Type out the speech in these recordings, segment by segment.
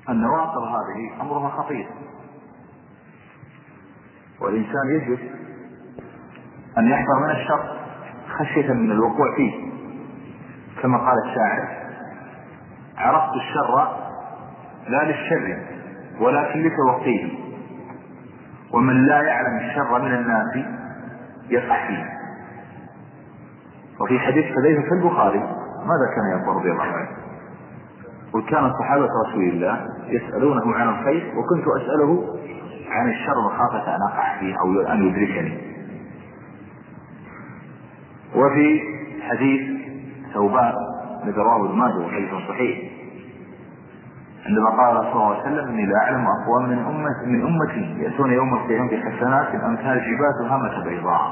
النواقض هذه أمرها خطير، والإنسان يجب أن يحذر من الشر خشية من الوقوع فيه، كما قال الشاعر: عرفت الشر لا للشر ولكن لتوقيه، ومن لا يعلم الشر من الناس يقع فيه. وفي حديث حذيفة في البخاري ماذا كان يقول رضي الله عنه؟ وكان صحابة رسول الله يسألونه عن الخير وكنت أسأله عن الشر مخافة أن أقع فيه أو أن يدركني. وفي حديث ثوبان الذي رواه ابن ماجه وحديث صحيح عندما قال صلى الله عليه وسلم: إني لا أعلم أقوام من أمتي يأتون يوم القيامة بحسنات أمثال جبال هامة بيضاء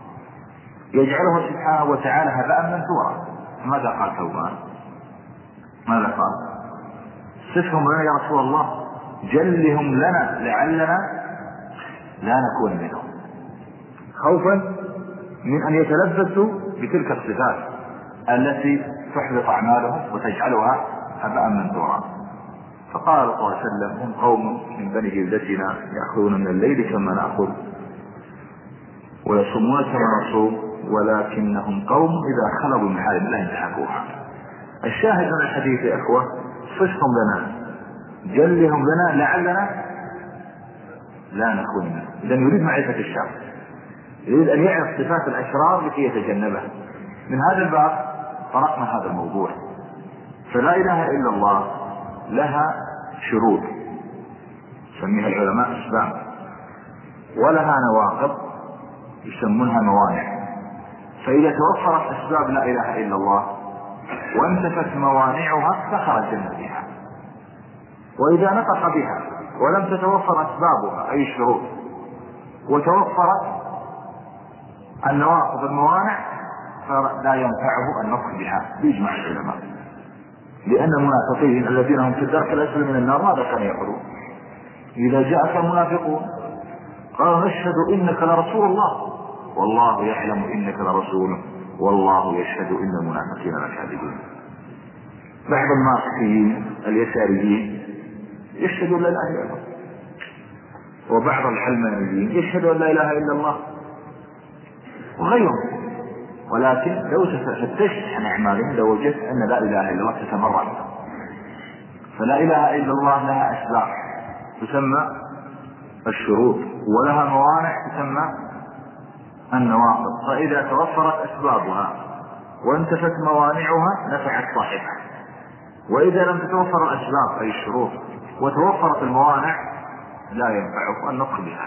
يجعلها سبحانه وتعالى هباء منثورا. ماذا قال ثوبان؟ ماذا قال؟ صفهم لنا يا رسول الله، جلهم لنا لعلنا لا نكون منهم، خوفا من أن يتلبسوا بتلك الصفات التي تحبط أعمالهم وتجعلها هباء منثورا. فقال صلى الله عليه وسلم: هم قوم من بني جلدتنا يأخذون من الليل كما نأخذ ويصومون كما نصوم ولكنهم قوم إذا خلوا بمحارم الله انتهكوها. الشاهد من الحديث يا إخوة: صفهم لنا، جلهم لنا لعلنا لا نكون منهم. إذن يريد معرفة الشر، يريد أن يعرف صفات الأشرار لكي يتجنبها. من هذا الباب طرقنا هذا الموضوع. فلا إله إلا الله لها شروط يسميها العلماء أسباب، ولها نواقض يسمونها موانع. فإذا توفرت أسباب لا إله إلا الله وانتفت موانعها فخرج من بها، وإذا نطق بها ولم تتوفر أسبابها أي الشروط وتوفرت النواقض الموانع فلا ينفعه النطق بها بإجماع العلماء. لأن المنافقين الذين هم في الدرك الأسفل من النار ماذا كانوا يقولون؟ إذا جاءك المنافقون قالوا: نشهد إنك لرسول الله والله يعلم إنك لرسوله والله يشهد إن المنافقين لكاذبون. بعض الماركسيين اليساريين يشهدون لا إله إلا الله، وبعض العلمانيين يشهدوا أن لا إله إلا الله وغيرهم، ولكن لو تفتشت عن أعمالهم لوجدت أن لا إله إلا الله تتبرع. فلا إله إلا الله لها أسباب تسمى الشروط، ولها موانع تسمى النواقض. فإذا توفرت أسبابها وانتفت موانعها نفعت صاحبها، وإذا لم تتوفر الأسباب أي الشروط وتوفرت الموانع لا ينفعه النطق بها.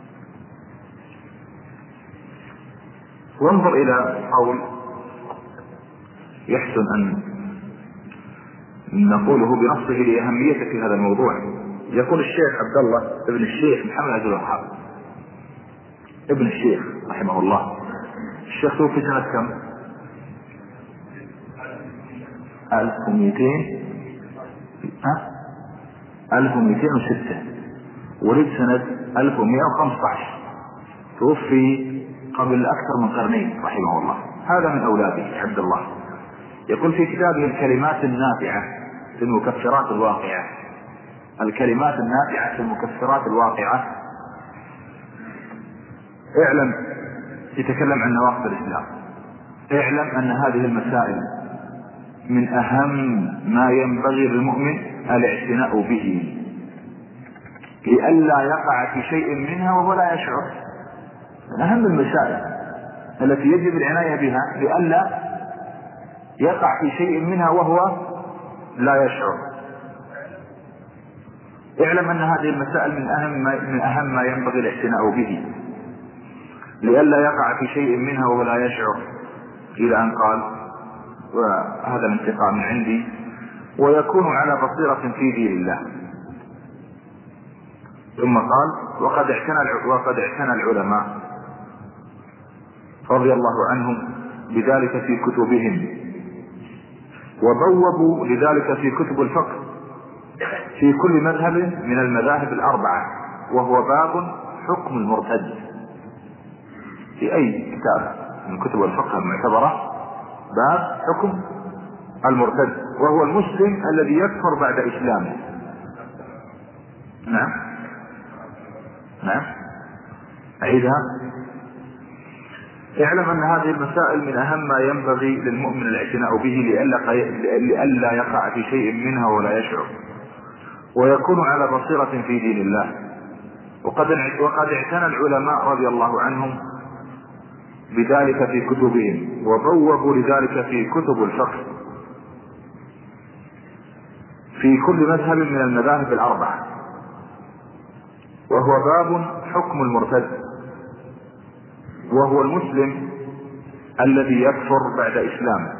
وانظر إلى قول يحسن أن نقوله بنصه لأهميته في هذا الموضوع. يقول الشيخ عبد الله ابن الشيخ محمد عبد الوهاب ابن الشيخ رحمه الله، الشيخ توفي سنة كم؟ 1206 ولد سنة 1115، توفي قبل أكثر من قرنين رحمه الله. هذا من أولاده عبد الله. يقول في كتابه الكلمات النافعة في المكفرات الواقعة، الكلمات النافعة في المكفرات الواقعة: اعلم، يتكلم عن نواقض الإسلام، اعلم أن هذه المسائل من أهم ما ينبغي للمؤمن الاعتناء به لئلا يقع في شيء منها وهو لا يشعر. من أهم المسائل التي يجب العناية بها لئلا يقع في شيء منها وهو لا يشعر. اعلم أن هذه المسائل من أهم ما ينبغي الاعتناء به لئلا يقع في شيء منها وهو لا يشعر، إلى أن قال: وهذا الانتقام من عندي ويكون على بصيرة في دين الله. ثم قال: وقد اعتنى العلماء رضي الله عنهم بذلك في كتبهم، وبوبوا لذلك في كتب الفقه في كل مذهب من المذاهب الأربعة، وهو باب حكم المرتد. في أي كتاب من كتب الفقه المعتبرة باب حكم المرتد، وهو المسلم الذي يكفر بعد إسلامه نعم نعم أعيدها. اعلم أن هذه المسائل من أهم ما ينبغي للمؤمن الاعتناء به لئلا يقع في شيء منها ولا يشعر، ويكون على بصيرة في دين الله. وقد اعتنى العلماء رضي الله عنهم بذلك في كتبهم، وبوبوا لذلك في كتب الفقه في كل مذهب من المذاهب الأربعة، وهو باب حكم المرتد، وهو المسلم الذي يكفر بعد إسلامه.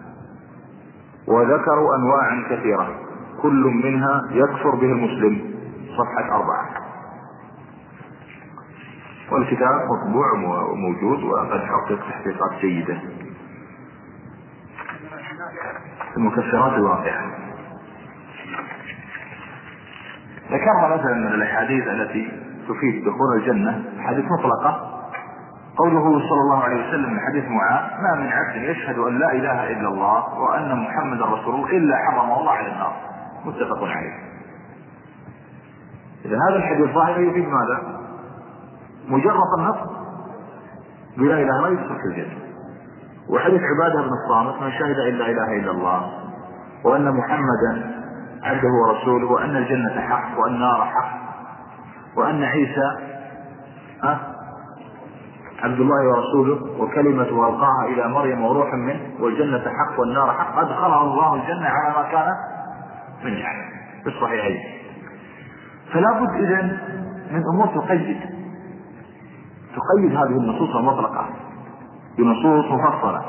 وذكروا أنواعا كثيرة كل منها يكفر به المسلم، صفحة 4. والكتاب مطبوع وموجود وقد حقق تحقيقات جيدة. المكفرات الواقعة ذكرنا مثلا من الأحاديث التي تفيد دخول الجنة حديث مطلقة، قوله صلى الله عليه وسلم من حديث معاذ: ما من عبد يشهد أن لا إله إلا الله وأن محمد رسول الله إلا حرمه الله على النار، متفق عليه. إذا هذا الحديث ظاهر يفيد ماذا؟ مجرد النص بلا إله إلا الله يدخل الجنة. وحديث عبادة بن الصامت: من شهد أن لا إله إلا الله وأن محمدا عبده ورسوله وأن الجنة حق وأن النار حق وأن عيسى عبد الله ورسوله وكلمة ألقاها إلى مريم وروح منه والجنة حق والنار حق، أدخله الله الجنة على ما كان من يعمل في الصحيحين. فلا بد إذن من أمور تقيد هذه النصوص المطلقة بنصوص مفصلة.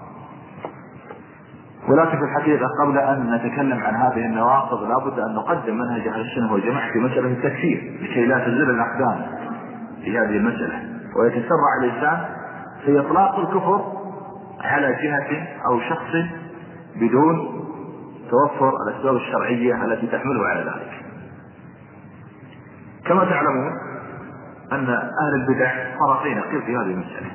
ولكن في الحقيقة قبل أن نتكلم عن هذه النواقض لا بد أن نقدم منهج أهل السنة والجماعة في مسألة التكفير لكي لا تزل الأقدام في هذه المسألة، ويتسرع الإنسان في إطلاق الكفر على جهة أو شخص بدون توفر الأسباب الشرعية التي تحمله على ذلك. كما تعلمون أن أهل البدع فرقين في هذه المسألة،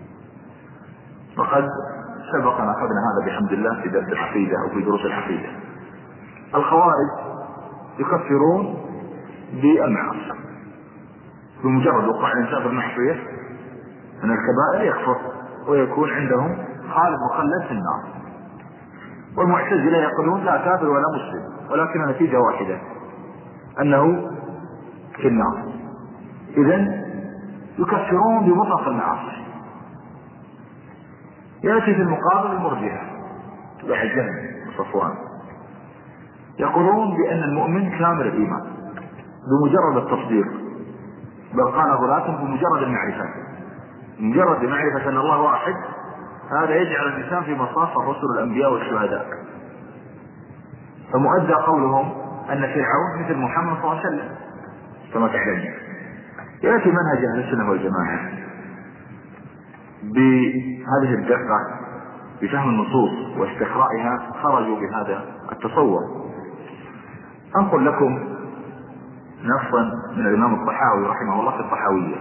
وقد سبقنا أخذنا هذا بحمد الله في درس العقيدة أو في دروس العقيدة. الخوارج يكفرون بالمعاصي، بمجرد وقوع الإنسان في المعصية من الكبائر يكفر ويكون عندهم خالد مخلد في النار. والمعتزلة يقولون لا كافر ولا مسلم، ولكن النتيجة واحدة أنه في النار. إذن يكفرون بمطلق المعاصي. يأتي في المقابل المرجئة وحجهم وصفوان يقولون بأن المؤمن كامل الإيمان بمجرد التصديق، بل قال غلاتهم بمجرد المعرفة. مجرد معرفة أن الله واحد هذا يجعل الإنسان في مصاف الرسل الأنبياء والشهداء. فمؤدى قولهم أن فرعون مثل محمد صلى الله عليه وسلم كما تعلمون. يأتي منهج أهل السنة والجماعة بهذه الدقة بفهم النصوص واستقرائها، خرجوا بهذا التصور. أنقل لكم نصا من الإمام الطحاوي رحمه الله في الطحاوية،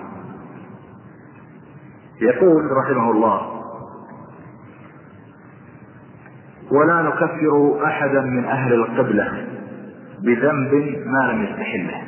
يقول رحمه الله: ولا نكفر أحدا من أهل القبلة بذنب ما لم يستحله.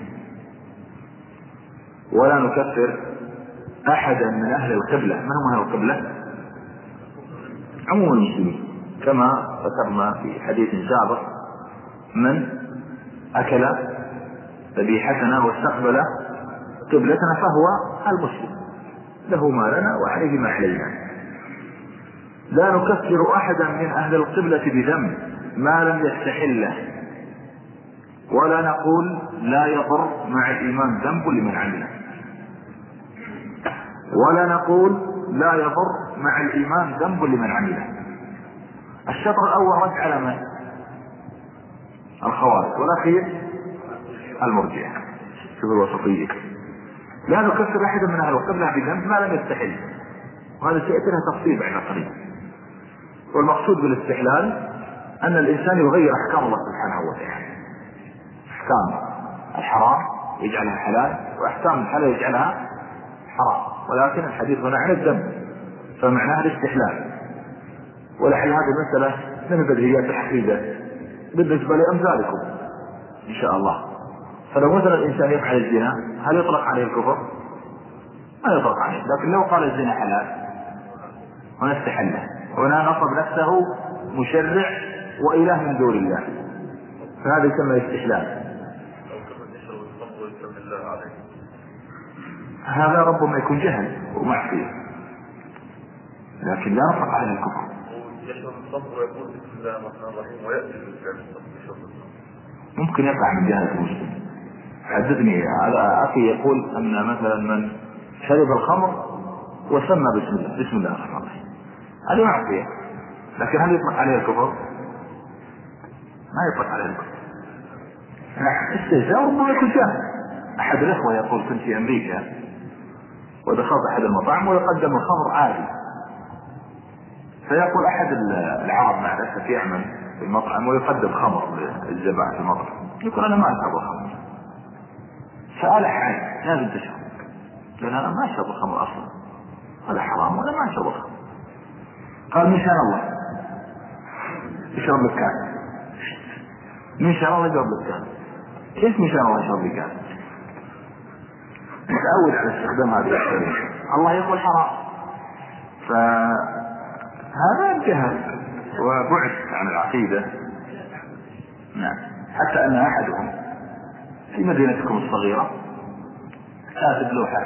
ولا نكفر أحدا من أهل القبلة. من هم أهل القبلة؟ عموم المسلمين، كما ذكرنا في حديث سابق: من أكل ذبيحتنا واستقبل قبلتنا فهو المسلم، له ما لنا وعليه ما علينا. لا نكفر أحدا من أهل القبلة بذنب ما لم يستحله، ولا نقول لا يضر مع الإيمان ذنب لمن عمله، ولا نقول لا يضر مع الإيمان ذنب لمن عمله. الشطر الأول رد على من؟ الخوارج، والأخير المرجئة. شوف الوسطية. لا نكفر أحدا من أهل القبلة بذنب ما لم يستحل، وهذا سيأتي لها تفصيل بعد قليل. والمقصود بالاستحلال أن الإنسان يغير أحكام الله سبحانه وتعالى، أحكام الحرام يجعلها حلال، وأحكام الحلال يجعلها حرام، ولكن الحديث هنا عن الذنب فمعناها الاستحلال. ولعل هذه المسألة من بديهيات العقيدة بالنسبة لأمثالكم إن شاء الله. فلو مثلا الإنسان يفعل الزنا هل يطلق عليه الكفر؟ ما يطلق عليه. لكن لو قال الزنا حلال ونستحله، هنا نصب نفسه مشرع وإله من دون الله، فهذا يسمى الاستحلال. هذا ربما يكون جهل ومعصية، لكن لا نطلق عليه الكفر. ممكن يقع من جهة المسلم. حدثني على أخي يقول أن مثلا من شرب الخمر وسمى بسم الله الرحمن الرحيم، هذه معصية، لكن هل يطلق عليه الكفر؟ ما يطلق عليه الكفر. استهزاء ربما يكون جاهل. أحد الأخوة يقول كنت في أمريكا ودخلت أحد المطاعم ويقدم الخمر عادي، فيقول أحد العرب مع الأسف يعمل في المطعم ويقدم خمر للزبائن في المطعم، يقول أنا ما أشرب الخمر. سأل عادي لازم تشرب، لأن أنا ما أشرب الخمر أصلا، هذا حرام وأنا ما أشرب الخمر. قال من شاء الله يشرب لك كاس، من شاء الله يشرب لك كاس. كيف من شاء الله يشرب لك كاس؟ متعود على استخدام هذه الكلمة. الله يقول حرام، فهذا جهل وبعد عن العقيدة. نعم. حتى أن أحدهم في مدينتكم الصغيرة كاتب لوحة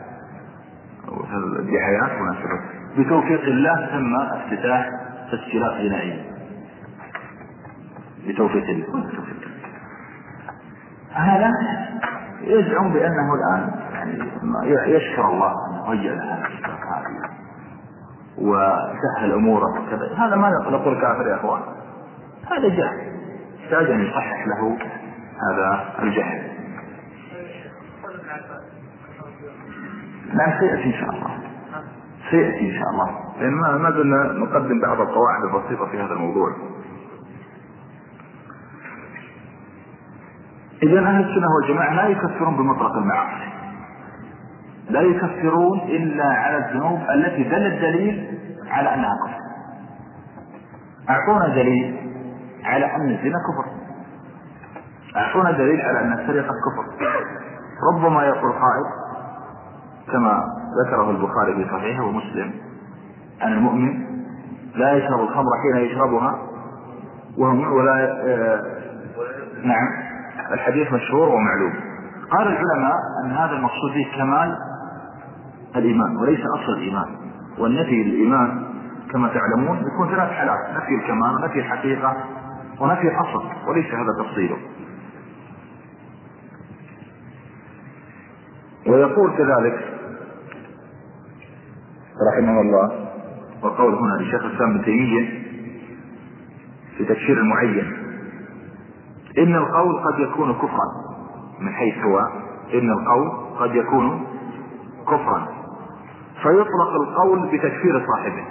الدعايات ونشره بتوفيق الله تم افتتاح تسجيلات غنائية بتوفيق الله. هذا يزعم بأنه الآن يعني يشكر الله أنه هيأ لها هذه وسهل أموره وكذا. هذا ما نقول كافر يا أخوان، هذا جهل، يحتاج أن يصحح له هذا الجهل. لا سيأتي إن شاء الله، سيأتي إن شاء الله، لأن ما زلنا نقدم بعض القواعد البسيطة في هذا الموضوع. إذا أهل السنة والجماعة لا يكفرون بمطلق المعاصي، لا يكفرون إلا على الذنوب التي دل الدليل على أنها كفر. أعطونا دليل على أن الزنا كفر، أعطونا دليل على أن السرقة كفر. ربما يقول قائل كما ذكره البخاري في صحيحه ومسلم أن المؤمن لا يشرب الخمر حين يشربها ولا نعم، الحديث مشهور ومعلوم. قال العلماء أن هذا المقصود به كمال الإيمان وليس أصل الإيمان، والنفي الإيمان كما تعلمون يكون ثلاث حالات: نفي الكمال ونفي الحقيقة ونفي الأصل، وليس هذا تفصيله. ويقول كذلك رحمه الله، وقول هنا لشيخ الإسلام ابن تيمية في تكفير المعين: إن القول قد يكون كفرا، من حيث هو إن القول قد يكون كفرا فيطلق القول بتكفير صاحبه،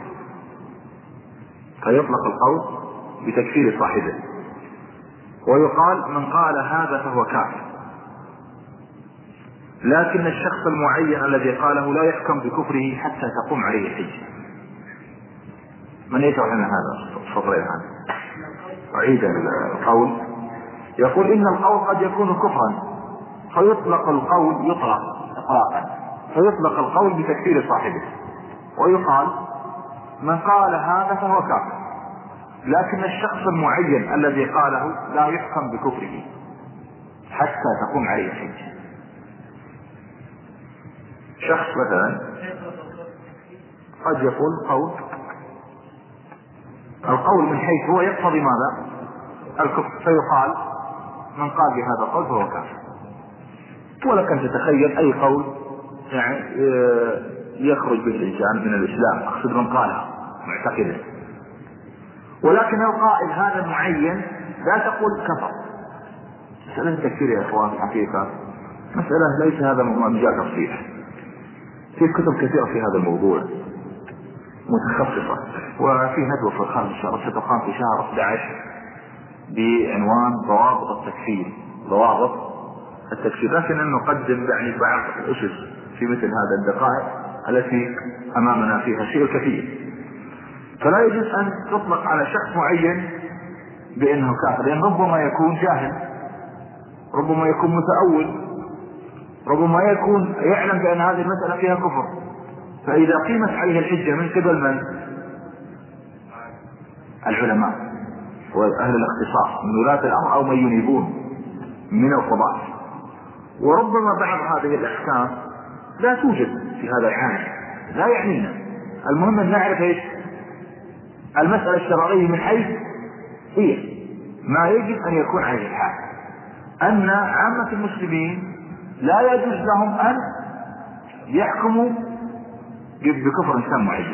فيطلق القول بتكفير صاحبه، ويقال من قال هذا فهو كافر، لكن الشخص المعين الذي قاله لا يحكم بكفره حتى تقوم عليه الحجة. من يشرح لنا هذا السطرين هذا؟ أعيد القول. يقول إن القول قد يكون كفرا فيطلق القول إطلاقا فيطلق القول بتكفير صاحبه، ويقال من قال هذا فهو كافر، لكن الشخص المعين الذي قاله لا يحكم بكفره حتى تقوم عليه الحجة. شخص مثلا قد يقول القول من حيث هو يقتضي ماذا؟ الكفر، فيقال من قال بهذا القول فهو كافر. ولك أن تتخيل أي قول يعني يخرج به الإنسان من الإسلام، أقصد من قالها معتقدا، ولكن القائل هذا معين لا تقول كفر. مسألة التكفير يا إخوان الحقيقة مسألة ليس هذا مجال تفصيل، في كتب كثيرة في هذا الموضوع متخصصة، وفي ندوة في الخارج إن شاء الله ستقام في شهر 11 بعنوان ضوابط التكفير، ضوابط التكفير، لكن أن نقدم يعني بعض الأسس في مثل هذا الدقائق التي أمامنا فيها شيء كثير. فلا يجوز أن تطلق على شخص معين بأنه كافر، لأن ربما يكون جاهل ربما يكون متأول، ربما يكون يعلم بأن هذه المسألة فيها كفر. فإذا قيمت عليه الحجة من قبل من؟ العلماء وأهل الاختصاص من ولاة الأمر أو من ينيبون من القضاة. وربما بعض هذه الأحكام لا توجد في هذا العالم، لا يعنينا، المهم أن نعرف إيش المسألة الشرعية من حيث هي ما يجب أن يكون عليه الحال. أن عامة المسلمين لا يجوز لهم أن يحكموا بكفر إنسان معين.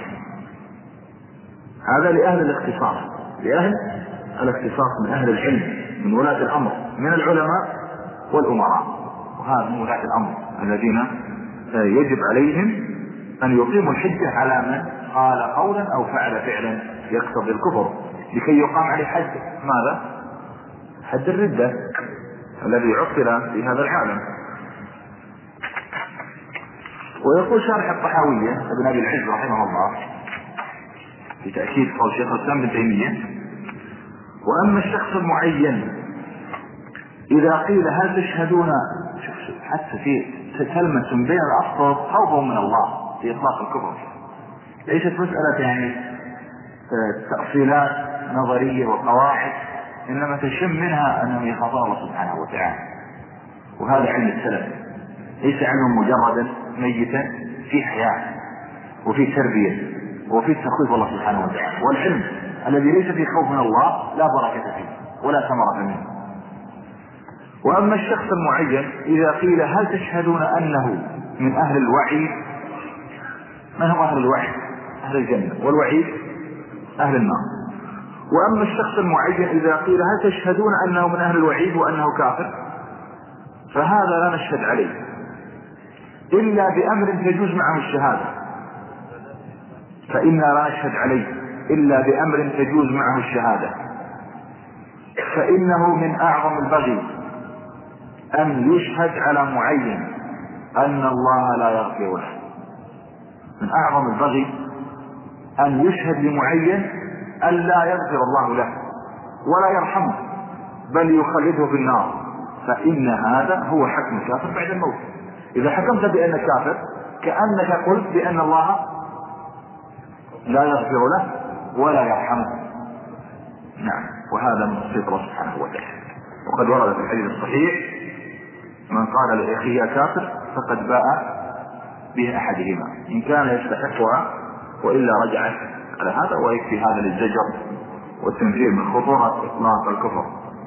هذا لأهل الاختصاص، لأهل الاختصاص من أهل العلم من ولاة الأمر من العلماء والأمراء، وهذا من ولاة الأمر الذين يجب عليهم أن يقيموا الحجة على من قال قولا أو فعل فعلا يقتضي الكفر لكي يقام عليه حد ماذا؟ حد الردة الذي عطل في هذا العالم. ويقول شارح الطحاوية ابن أبي العز رحمه الله في تأكيد قول شيخ الإسلام ابن تيمية: وأما الشخص المعين إذا قيل هل تشهدون، حتى في كلمة بين الأسطر خوفهم من الله في إطلاق الكفر، ليست مسألة يعني تأصيلات نظرية وقواعد، إنما تشم منها أنهم يخافون الله سبحانه وتعالى. وهذا علم السلف، ليس علم مجردا ميتا، في حياة وفي تربية وفي تخويف الله سبحانه وتعالى. والعلم الذي ليس فيه خوف من الله لا بركة فيه ولا ثمرة منه. وأما الشخص المعين إذا قيل هل تشهدون أنه من أهل الوعيد، من هم أهل الوعيد؟ أهل الجنة، والوعيد أهل النار. وأما الشخص المعين إذا قيل هل تشهدون أنه من أهل الوعيد وأنه كافر، فهذا لا نشهد عليه إلا بأمر تجوز معه الشهادة، فإنا لا نشهد عليه إلا بأمر تجوز معه الشهادة، فإنه من أعظم البغي أن يشهد على معين أن الله لا يغفر له. من أعظم البغي أن يشهد لمعين أن لا يغفر الله له ولا يرحمه بل يخلده في النار، فإن هذا هو حكم الكافر بعد الموت. إذا حكمت بأن كافر كأنك قلت بأن الله لا يغفر له ولا يرحمه. نعم، وهذا من صفة الله سبحانه وتعالى. وقد ورد في الحديث الصحيح: من قال لأخيه كافر فقد باء به أحدهما إن كان يستحقها وإلا رجعت على هذا. ويكفي هذا للزجر والتنفير من خطورة إطلاق الكفر.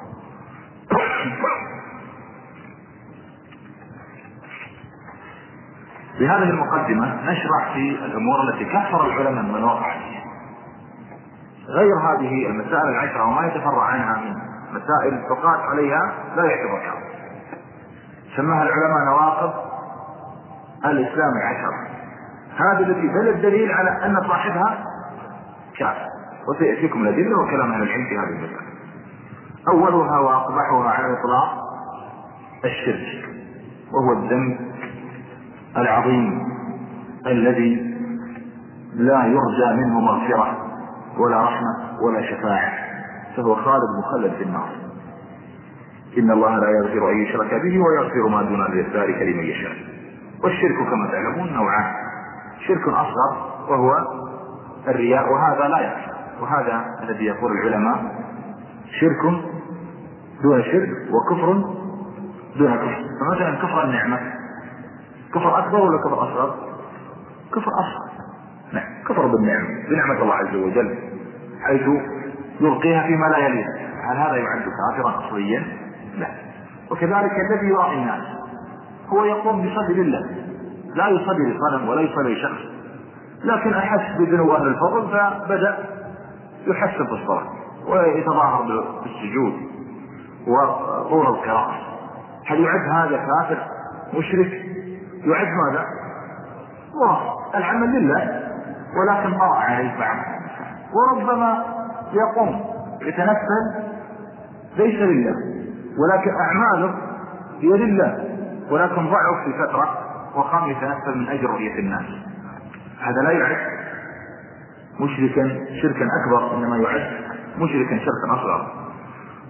بهذه المقدمة نشرح في الأمور التي كفر العلماء من وقع فيها. غير هذه المسائل العشرة وما يتفرع عنها من مسائل تقاس عليها لا يعتبر كافر، سماها العلماء نواقض الإسلام العشرة. هذا الذي دل الدليل على أن صاحبها كافر، وسيأتيكم الأدلة وكلام أهل العلم في هذه المسألة. أولها وأقبحها على الإطلاق الشرك، وهو الذنب العظيم الذي لا يرجى منه مغفرة ولا رحمة ولا شفاعة، فهو خالد مخلد في النار. إن الله لا يغفر أن يشرك به ويغفر ما دون ذلك لمن يشاء. والشرك كما تعلمون نوعان: شرك أصغر وهو الرياء وهذا لا يغفر، وهذا الذي يقول العلماء شرك دون شرك وكفر دون كفر. فمثلا كفر النعمة كفر أكبر ولا كفر أصغر؟ كفر أصغر. نعم، كفر بالنعمة بنعمة الله عز وجل حيث يلقيها فيما لا يليه، هل هذا يعد كافرا أصليا؟ لا. وكذلك الذي يراعي الناس هو يقوم بصدر الله، لا يصلي لصنم ولا يصلي لشخص، لكن أحس بذنوب أهل الفضل فبدأ يحسن في الصلاة ويتظاهر بالسجود وطول القراءة. هل يعد هذا كافر مشرك؟ يعد ماذا؟ العمل لله، ولكن طرأ عليه بعض. وربما يقوم يتنفل ليس لله ولكن أعماله هي لله، ولكن ضعف في فترة وقام يتنفل من أجل رؤية الناس. هذا لا يعد مشركا شركا أكبر، إنما يعد مشركا شركا أصغر.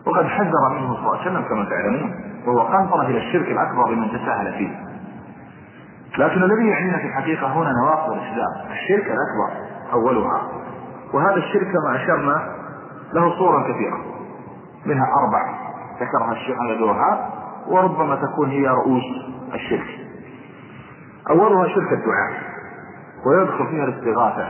وقد حذر منه صلى الله عليه وسلم كما تعلمون، وهو قنطرة إلى الشرك الأكبر لمن تساهل فيه. لكن الذي يعنينا في الحقيقة هنا نواقض الإسلام. الشرك الأكبر أولها، وهذا الشرك كما أشرنا له صورا كثيرة، منها 4 ذكرها الشيخ على الوهاب، وربما تكون هي رؤوس الشرك. أولها شرك الدعاء، ويدخل فيها الاستغاثة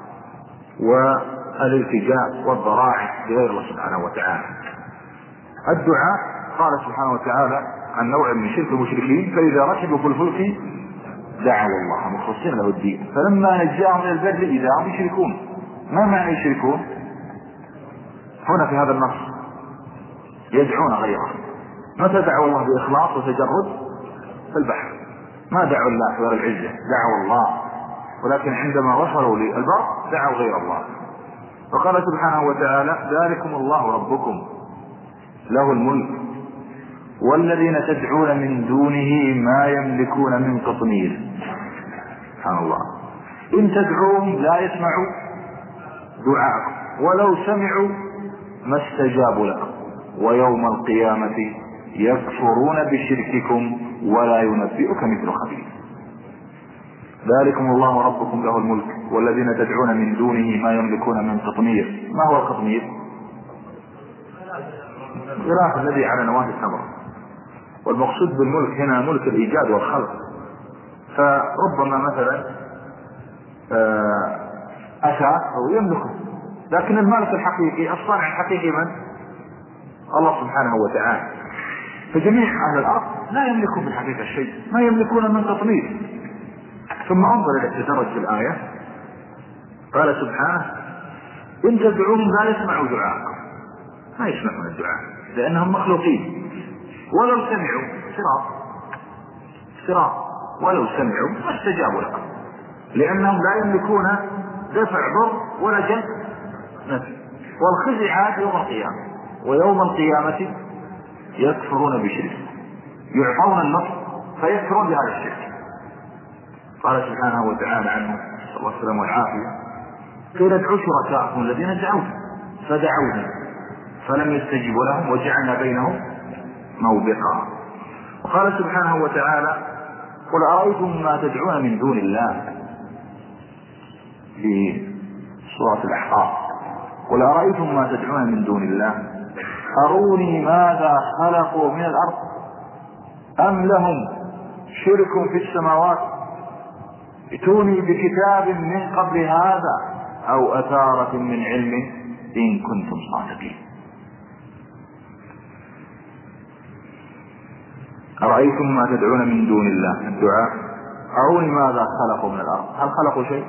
والالتجاء والضراعف بغير الله سبحانه وتعالى. الدعاء قال سبحانه وتعالى عن نوع من شرك المشركين: فإذا ركبوا في الفلك دعوا الله مخلصين له الدين فلما نجاهم إلى البر إذا هم يشركون. ما معنى يشركون هنا في هذا النص؟ يدعون غيره. متى دعوا الله بإخلاص وتجرد؟ في البحر. ما دعوا الله غير العزة، دعوا الله، ولكن عندما وصلوا للبر دعوا غير الله. وقال سبحانه وتعالى: ذلكم الله ربكم له الملك والذين تدعون من دونه ما يملكون من قطمير. سبحان الله. إن تدعوهم لا يسمعوا دعاءكم ولو سمعوا ما استجابوا لكم ويوم القيامة يكفرون بشرككم ولا ينبئك مثل خبير. ذلكم الله ربكم له الملك والذين تدعون من دونه ما يملكون من قطمير. ما هو القطمير؟ الغلاف الذي على نواة التمر. والمقصود بالملك هنا ملك الإيجاد والخلق. فربما مثلا أتى أو يملكه، لكن المالك الحقيقي الصانع الحقيقي من؟ الله سبحانه وتعالى. فجميع أهل الأرض لا يملكون في الحقيقة شيء، ما يملكون من تطمير. ثم انظر إلى التدرج في الآية، قال سبحانه: إن تدعوهم لا يسمعوا دعاءكم. ما يسمعون الدعاء لأنهم مخلوقين. ولو سمعوا صراط ولو سمعوا ما استجابوا لكم لأنهم لا يملكون دفع ضر ولا جلب نفع. والخزي عاد يوم القيامة، ويوم القيامة يكفرون بشرك، يعطون النصر فيكفرون بهذا الشرك. قال سبحانه وتعالى عنه صلى الله عليه وسلم والعافية: قيل ادعوا شركاءكم الذين دعوهم فدعوهم فلم يستجيبوا لهم وجعلنا بينهم موبقا. وقال سبحانه وتعالى: قل أرأيتم ما تدعون من دون الله، في سورة الأحقاف: قل أرأيتم ما تدعون من دون الله أروني ماذا خلقوا من الأرض أم لهم شرك في السماوات ائتوني بكتاب من قبل هذا أو أثارة من علم إن كنتم صادقين. أرأيتم ما تدعون من دون الله، الدعاء: أروني ماذا خلقوا من الأرض، هل خلقوا شيء؟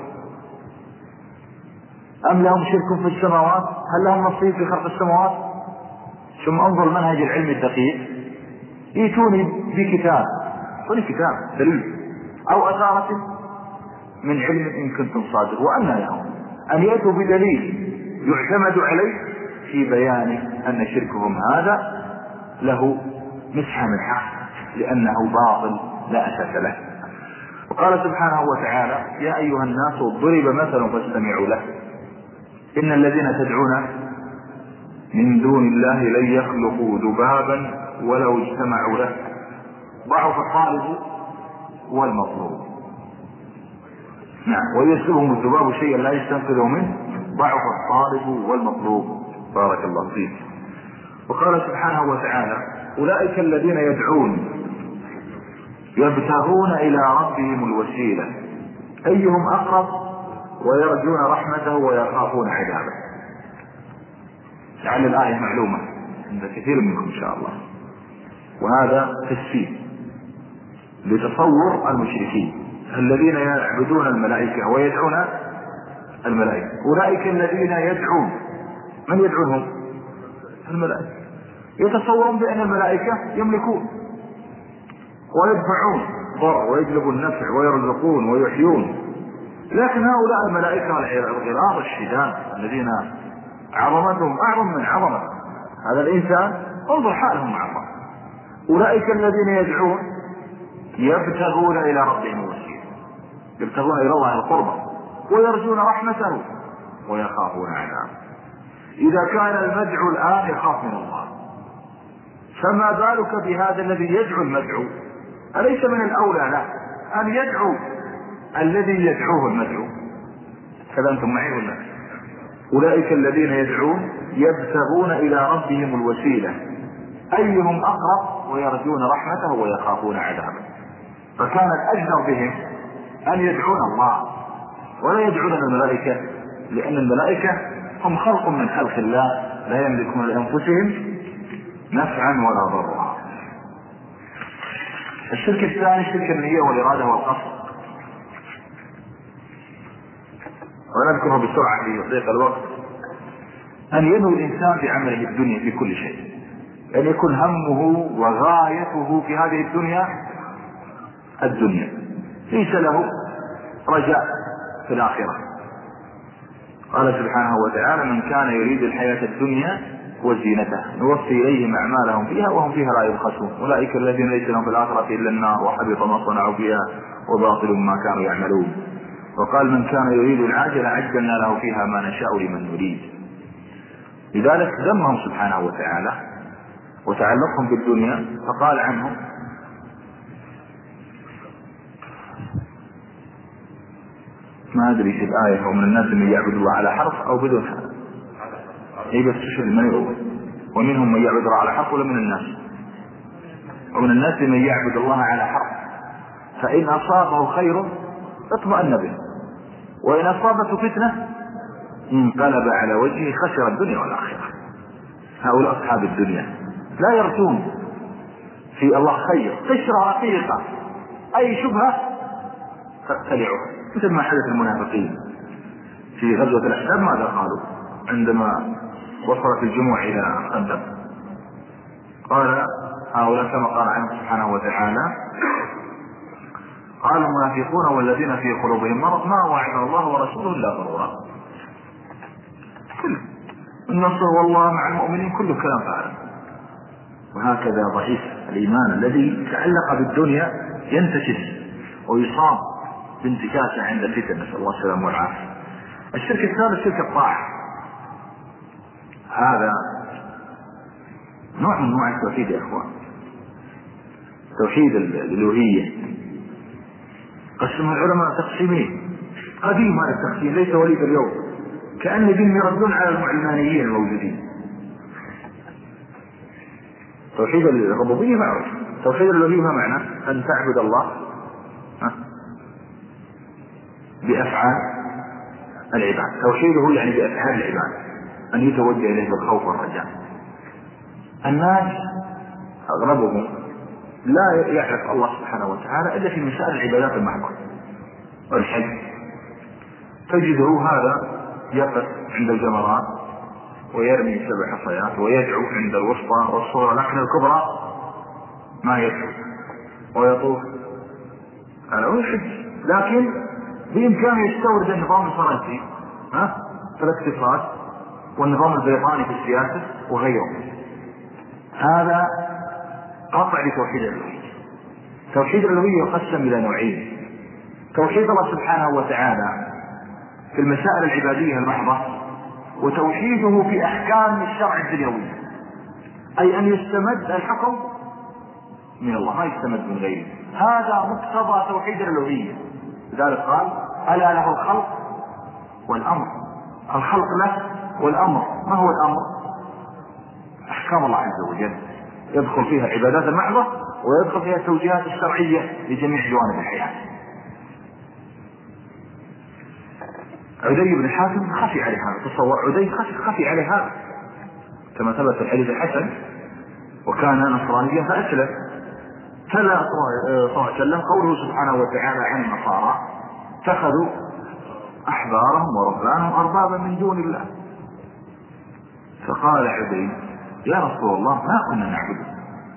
أم لهم شرك في السماوات، هل لهم نصيب في خلق السماوات؟ ثم انظر منهج العلم الدقيق: ائتوني بكتاب، دليل، أو أثارة من علم إن كنتم صادق. وأن لهم أن يأتوا بدليل يعتمد عليه في بيان أن شركهم هذا له مسحة من حق، لأنه باطل لا أساس له. وقال سبحانه وتعالى: يا أيها الناس ضرب مثل فاستمعوا له إن الذين تدعون من دون الله لن يخلقوا ذبابا ولو اجتمعوا له ضعف الطالب والمطلوب. نعم، ويسلبهم الذباب شيئا لا يستنقذه منه ضعف الطالب والمطلوب. بارك الله فيك. وقال سبحانه وتعالى: أولئك الذين يدعون يبتغون إلى ربهم الوسيلة أيهم أقرب ويرجون رحمته ويخافون عذابه. لعل الآية معلومة عند كثير منكم إن شاء الله. وهذا تفسير لتصور المشركين الذين يعبدون الملائكة ويدعون الملائكة. أولئك الذين يدعون، من يدعونهم؟ الملائكة. يتصورون بأن الملائكة يملكون ويدفعون ضر ويجلبوا النفع ويرزقون ويحيون، لكن هؤلاء الملائكة الغلاظ الشداد الذين عظمتهم أعظم من عظمة هذا الإنسان، انظر حالهم مع الله. أولئك الذين يدعون يبتغون إلى ربهم الوسيلة، يبتغون إلى الله القربة ويرجون رحمته ويخافون عذابه. إذا كان المدعو الآن يخاف من الله فما بالك بهذا الذي يدعو المدعو؟ أليس من الأولى له أن يدعو الذي يدعوه المدعو؟ كذا أنتم معي ولا؟ أولئك الذين يدعون يبتغون إلى ربهم الوسيلة أيهم أقرب ويرجون رحمته ويخافون عذابه. فكان الأجدر بهم أن يدعون الله ولا يدعون الملائكة، لأن الملائكة هم خلق من خلق الله لا يملكون لأنفسهم نفعا ولا ضرا. الشرك الثاني شرك النية والإرادة والقصد، ونذكره بسرعة في ضيق الوقت. أن ينوي الإنسان بعمله الدنيا في كل شيء، أن يكون همه وغايته في هذه الدنيا ليس له رجاء في الآخرة. قال سبحانه وتعالى: من كان يريد الحياة الدنيا وزينتها نوفي إليهم أعمالهم فيها وهم فيها لا يبخسون أولئك الذين ليس لهم في الآخرة إلا النار وحبط ما صنعوا فيها وباطل ما كانوا يعملون. وقال: من كان يريد العاجلة عجلنا له فيها ما نشاء لمن نريد. لذلك ذمهم سبحانه وتعالى وتعلقهم بالدنيا، فقال عنهم: ما أدري في الآية: ومن الناس من يعبد الله على حرف أو بدون حرف. هي بس تشهد من يقول ومنهم من يعبد الله على حرف ولا من الناس؟ ومن الناس من يعبد الله على حرف فإن أصابه خير اطمأن به وإن أصابته فتنة انقلب على وجهه خسر الدنيا والآخرة. هؤلاء أصحاب الدنيا لا يرجون في الله خير، قشرة رقيقة أي شبهة تقتلعها، مثل ما حدث المنافقين في غزوة الأحزاب. ماذا قالوا عندما وصلت الجموع إلى خندق؟ قال هؤلاء كما قال عنه سبحانه وتعالى: قال المنافقون والذين في قلوبهم مرض ما وعد الله ورسوله إلا غرورا. النصر والله مع المؤمنين كل كلام فارغ. وهكذا ضعيف الإيمان الذي تعلق بالدنيا ينتكس ويصاب بانتكاسة عند الفتن، نسأل الله السلامة والعافية. الشرك الثالث شرك الطاعة. هذا نوع من انواع التوحيد يا اخوان، توحيد الالوهية. قسمه العلماء تقسيمين، قديم هذا التقسيم ليس وليد اليوم، كأن بهم يردون على المعلمانيين الموجودين. توحيد الربوبية معروف، توحيد الالوهية ما معنى؟ أن تعبد الله بأفعال العباد. توحيده يعني بأفعال العباد، أن يتوجه إليه بالخوف والرجاء. الناس أغلبهم لا يعرف الله سبحانه وتعالى إلا في مسائل العبادات المحضة والحج. تجده هذا يقف عند الجمرات ويرمي 7 حصيات ويدعو عند الوسطى والصورة، لكن الكبرى ما يدعو، ويطوف على ويحج. لكن بإمكانه يستورد النظام الفرنسي في الاقتصاد والنظام البريطاني في السياسة وغيره. هذا قطع لتوحيد الألوهية. توحيد الألوهية يقسم إلى نوعين: توحيد الله سبحانه وتعالى في المسائل العبادية المحضة، وتوحيده في أحكام الشرع الدنيوي، أي أن يستمد الحكم من الله ما يستمد من غيره. هذا مقتضى توحيد الألوهية. لذلك قال: ألا له الخلق والأمر. الخلق له والأمر. ما هو الأمر؟ أحكام الله عز وجل، يدخل فيها عبادات المحضة ويدخل فيها التوجيهات الشرعية لجميع جوانب الحياة. عدي بن حاتم خفي عليه هذا، تصور عدي خفي عليه هذا كما ثبت في الحديث الحسن، وكان نصرانيا فأسلم. تلا صلى الله عليه وسلم قوله سبحانه وتعالى عن النصارى: اتخذوا أحبارهم ورهبانهم أربابا من دون الله. فقال عدي: يا رسول الله ما كنا نعبده.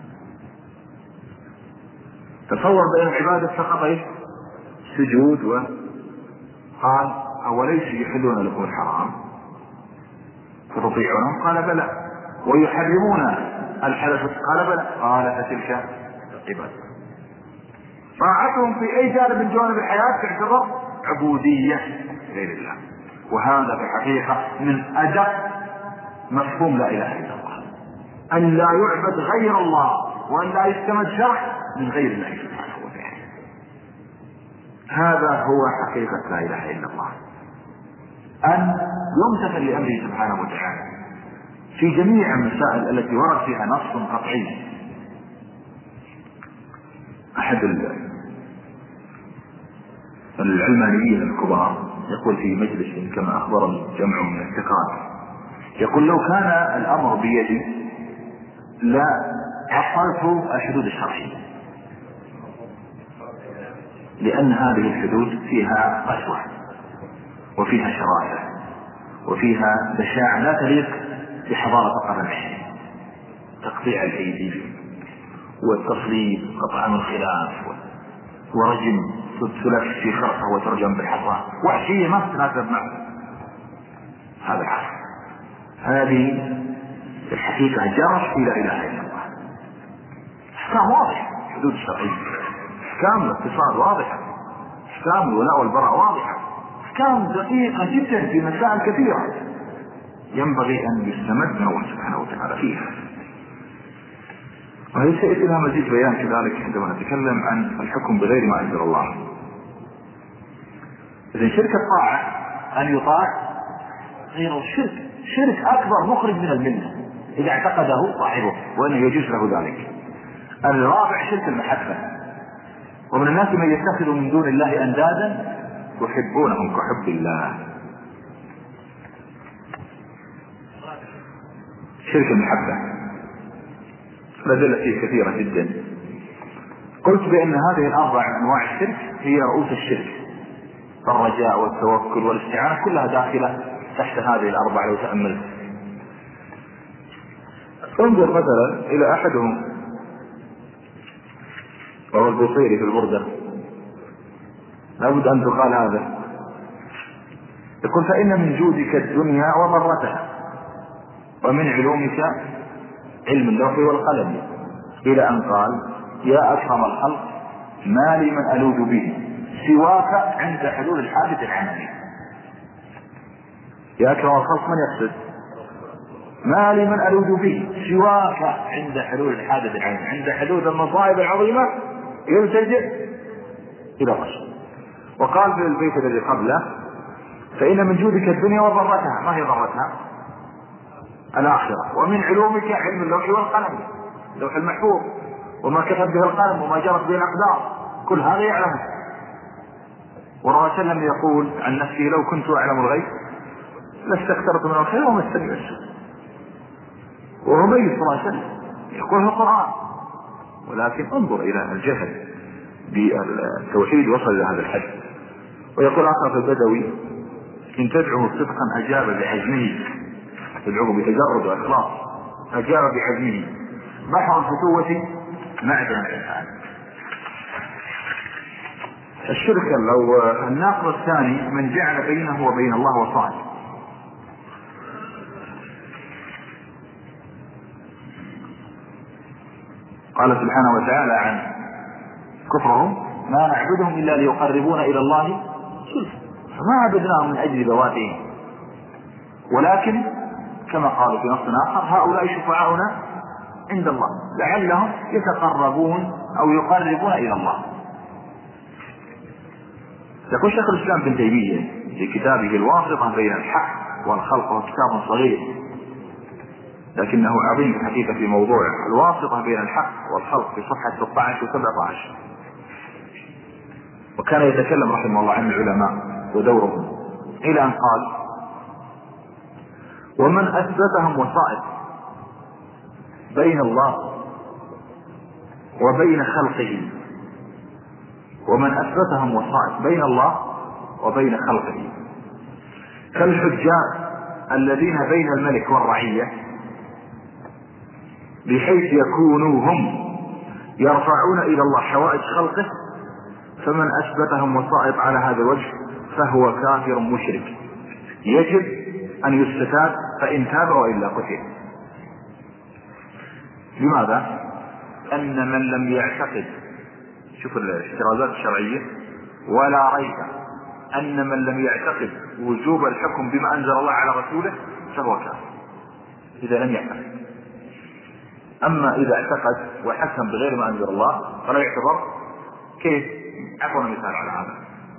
تصور بين العبادة فقط سجود، وقال: أوليس يحلون لكم الحرام فتطيعونهم؟ قال: بلى. ويحرمون الحلف؟ قال: بلى. قال: فتلك عبادة. طاعتهم في أي جانب من جوانب الحياة تعتبر عبودية غير الله. وهذا في الحقيقة من أدق مفهوم لا إله إلا الله. أن لا يعبد غير الله وأن لا يستمد شرع من غير الله سبحانه وتعالى. هذا هو حقيقة لا إله إلا الله، أن يمتثل لأمره سبحانه وتعالى في جميع المسائل التي ورد فيها نص قطعي. أحد العلمانيين الكبار يقول في مجلس كما أخبرني جمع من الثقات، يقول لو كان الأمر بيدي لا عطلت الحدود الشرعية، لأن هذه الحدود فيها قسوة وفيها شراسة وفيها بشاعة لا تليق بحضارة القرن العشرين، تقطيع الأيدي والتصليب قطع الخلاف ورجم تلف في خرقة وترجم بالحصى، وحشية ما تتناسب معه هذا العصر. هذه الحقيقة جرت في لا إله إلا الله. احكام واضحة، حدود الشرعية، احكام الاقتصاد واضحة، احكام الولاء والبراء واضحة، احكام دقيقة جدا في مسائل كثيرة ينبغي ان يستمد من الله سبحانه وتعالى فيها. وهي سيأتي لها مزيد بيان كذلك عندما نتكلم عن الحكم بغير ما انزل الله. اذا شرك الطاعة ان يطاع غير الشرك، شرك اكبر مخرج من الملة اذا اعتقده صاحبه وانه يجوز له ذلك. الرابع شرك المحبة، ومن الناس من يتخذ من دون الله اندادا يحبونهم كحب الله. شرك المحبة الأدلة فيه كثيرة جدا. قلت بأن هذه الأربع أنواع الشرك هي رؤوس الشرك، الرجاء والتوكل والاستعانة كلها داخلة تحت هذه الأربع لو تأملت. انظر مثلا إلى أحدهم وهو البوصيري في البردة، لابد أن تقال هذا، يقول فإن من جودك الدنيا وضرتها ومن علومك علم اللوح والقلم، إلى أن قال يا أكرم الخلق ما لي من ألوذ به سواك عند حلول الحادث العملي. يا أكرم الخلق من يقصد؟ ما لي من ألوذ به سواك عند حلول الحادث العملي، عند حدوث المصائب العظيمة يلتجئ إلى الرشد. وقال في البيت الذي قبله فإن من جودك الدنيا وضرتها، ما هي ضرتها؟ الآخرة. ومن علومك علم اللوح والقلم، اللوح المحفوظ وما كتب به القلم وما جرت به الأقدار، كل هذا يعلمه. والرسول صلى الله عليه وسلم يقول عن نفسه لو كنت أعلم الغيب لاستكثرت من الخير وما استمع السوء. وهو ميت صلى الله عليه وسلم يقول في القرآن. ولكن انظر إلى الجهل بالتوحيد وصل إلى هذا الحد. ويقول آخر في البدوي إن تدعوه صدقا أجاب بعزمه، تدعوه بتجرد وإخلاص أجاب بعزمه، بحر الفتوة معدن الإنسان. الشرك لو الناقض الثاني من جعل بينه وبين الله وصايا. قال سبحانه وتعالى عن كفرهم ما نعبدهم إلا ليقربونا إلى الله زلفى، فما عبدناهم من أجل ذواتهم ولكن كما قالوا في نص آخر هؤلاء شفعاؤنا عند الله لعلهم يتقربون أو يقربون إلى الله. يقول شيخ الإسلام ابن تيمية في كتابه الواسطة بين الحق والخلق، وكتاب صغير لكنه عظيم الحقيقة في موضوعه، الواسطة بين الحق والخلق في صفحة 16 و17. وكان يتكلم رحمه الله عن العلماء ودورهم إلى أن قال ومن أثبتهم وسائط بين الله وبين خلقه، ومن أثبتهم وسائط بين الله وبين خلقه كالحجاج الذين بين الملك والرعية، بحيث يكونوا هم يرفعون إلى الله حوائج خلقه، فمن أثبتهم وسائط على هذا الوجه فهو كافر مشرك يجب أن يستتاب فإن تاب وإلا قتل. لماذا؟ أن من لم يعتقد، شوف الاحترازات الشرعية، ولا ريب أن من لم يعتقد وجوب الحكم بما أنزل الله على رسوله فهو كافر إذا لم يعتقد. أما إذا اعتقد وحكم بغير ما أنزل الله فلا يعتبر. كيف؟ أعطونا مثال على هذا.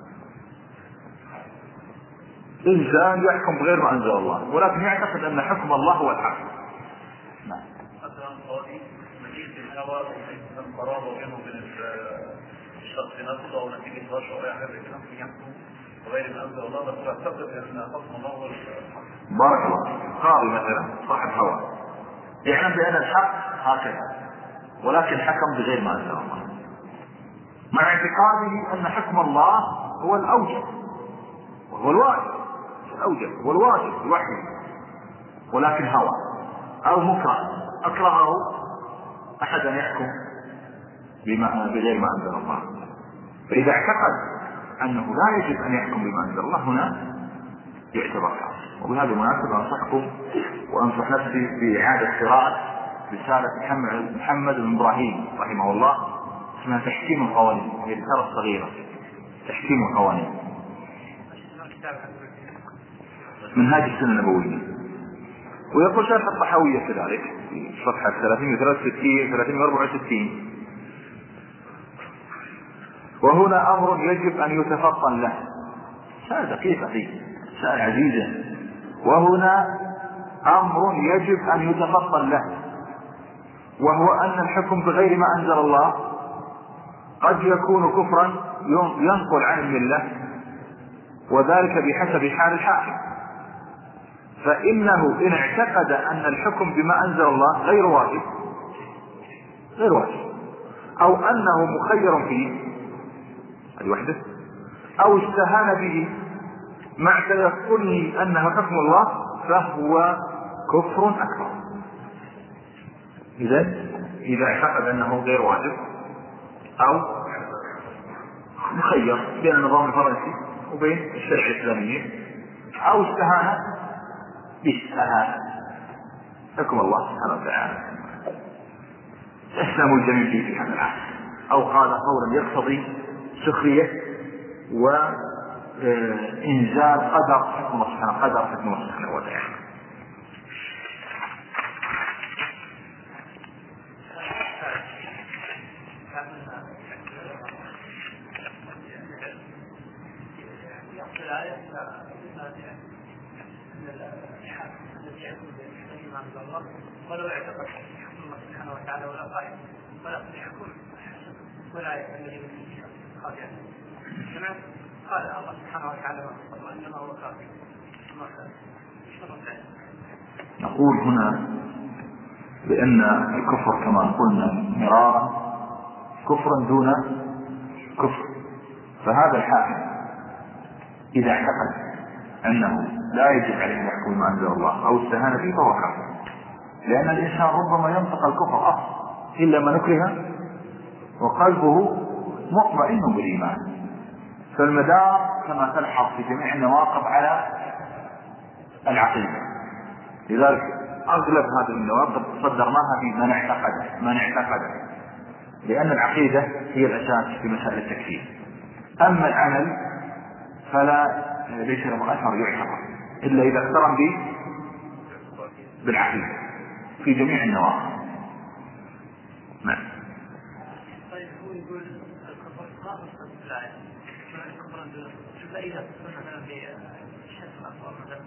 إنسان يحكم بغير ما أنزل الله ولكن يعتقد أن حكم الله هو الحق. نعم. مثلا قاضي نتيجة الهوى القرابة بينه وبين الشخص نفسه أو نتيجة رشوة أو أي حاجة كده ممكن يحكم بغير ما أنزل الله، بس يعتقد أن حكم الله هو الحق. بارك الله. قاضي مثلا صاحب هوى يعلم بأن الحق هكذا ولكن حكم بغير ما أنزل الله مع اعتقاده أن حكم الله هو الأوجب وهو الواجب. الأوجب والواجب الوحي، ولكن هوى أو مكره أكرهه أحد أن يحكم بغير ما أنزل الله. فإذا اعتقد أنه لا يجب أن يحكم بما أنزل الله هنا يعتبر كافر. وبهذه المناسبة أنصحكم وأنصح نفسي بإعادة قراءة رسالة محمد بن إبراهيم رحمه الله اسمها تحكيم القوانين، وهي رسالة صغيرة تحكيم القوانين منهاج السنة النبوية. ويقول شرح الطحاوية كذلك في صفحة 364 وهنا أمر يجب أن يتفطن له. سأل دقيقة فيه، سأل عزيزة. وهنا أمر يجب أن يتفطن له، وهو أن الحكم بغير ما أنزل الله قد يكون كفرا ينقل عن الملة، وذلك بحسب حال الحاكم. فإنه إن اعتقد أن الحكم بما أنزل الله غير واجب أو أنه مخير فيه الوحدة أو استهان به مع تيقنه أنه حكم الله فهو كفر أكبر. إذا اعتقد أنه غير واجب أو مخير بين النظام الفرنسي وبين الشريعة الإسلامية أو استهان حكم الله سبحانه وتعالى إسلام الجميع في هذا العصر، أو قال قولا يقتضي سخرية وإنزال قدر حكم الله سبحانه وتعالى. ولو اعتقد حكم الله سبحانه وتعالى ولا قائم ولكن يحكم ولا الذي خاطئا كما قال الله سبحانه وتعالى وانما هو كافر. نقول هنا بأن الكفر كما قلنا مرارا كفرا دون كفر. فهذا الحاكم إذا اعتقد أنه لا يجب عليه يحكم ما أنزل الله أو استهان به فهو كافر، لأن الإنسان ربما ينطق الكفر أصلا إلا ما نكره وقلبه مطمئن بالإيمان. فالمدار كما تلحظ في جميع النواقض على العقيدة، لذلك أغلب هذه النواقض صدرناها في من اعتقد لأن العقيدة هي الأساس في مسائل التكفير. أما العمل فلا ليس له أثر يعتبر إلا إذا اقترن بالعقيدة في جميع النواقض. نعم. طيب هو يقول الكفر ما هو الآية الكفر شوف إذا مثلا في الشرك الأكبر مثلا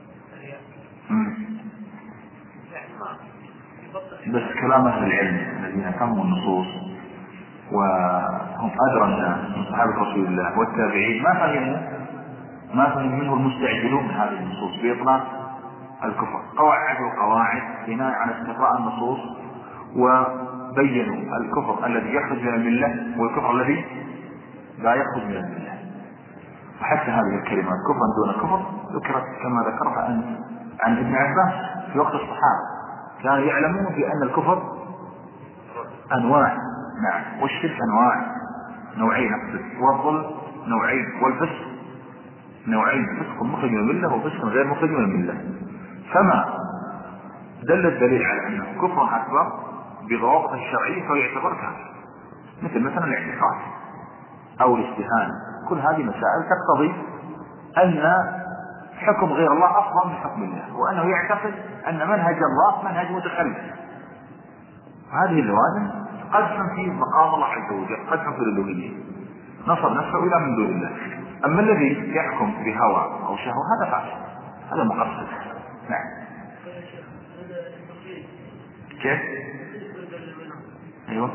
بس كلام أهل العلم الذين فهموا النصوص وهم أدرى الناس من صحابة رسول الله والتابعين ما فهموا منه المستعجلون من هذه النصوص بإطلاق الكفر. قواعد بناء على استقراء النصوص وبينوا الكفر الذي يخرج من الملة والكفر الذي لا يخرج من الملة. وحتى هذه الكلمة كفرا دون كفر ذكرت كما ذكرها عن ابن عباس في وقت الصحابة، كانوا يعلمون بأن الكفر أنواع. نعم. والشرك أنواع، نوعين، والظلم نوعين، والفسق نوعين، فسق مخرج من الملة وفسق غير مخرج من الملة. فما دل الدليل على أنه كفر أكبر بضوابط الشرعية فيعتبر كافر، مثلا الاعتقاد أو الاستهانة. كل هذه مسائل تقتضي أن حكم غير الله أفضل من حكم الله، وأنه يعتقد أن منهج الله منهج متخلف. هذه اللوازم قدم في مقام الله عز وجل، قدم في الألوهية، نصب نفسه إلى من دون الله. أما الذي يحكم بهوى أو شهوة هذا فاسد، هذا مقصد. نعم. كيف؟ أيوه.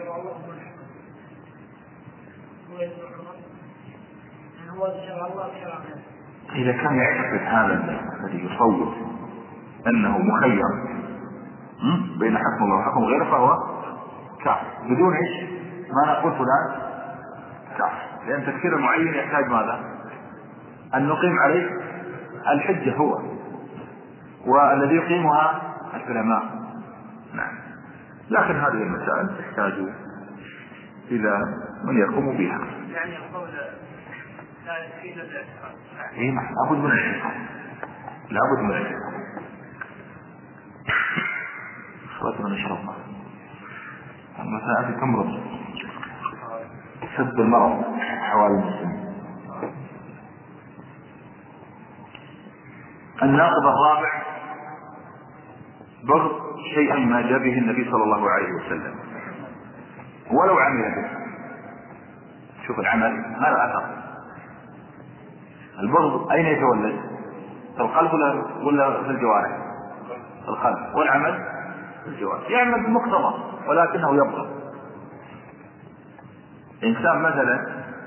إذا كان يعتقد هذا الذي يصوت أنه مخير بين حكم الله وحكم غيره فهو كافر بدون إيش ما نقول فلان كافر، لأن تفكير المعين يحتاج ماذا؟ أن نقيم عليه الحجة هو، والذي يقيمها العلماء. نعم. لكن هذه المسائل تحتاج إلى من يقوم بها. يعني القول لا يفيد الاعتقاد. إيه نعم، لابد من الاعتقاد، لابد من الاعتقاد. صلاتنا نشربها المسائل تمرض سد المرض حوالي المسلمين. الناقض الرابع بغض شيئا ما جاء به النبي صلى الله عليه وسلم ولو عمل به. شوف العمل ماذا أثر؟ البغض أين يتولد؟ في القلب ولا في الجوارح؟ القلب. والعمل في الجوارح. يعمل بمقتضى ولكنه يبغض. إنسان مثلا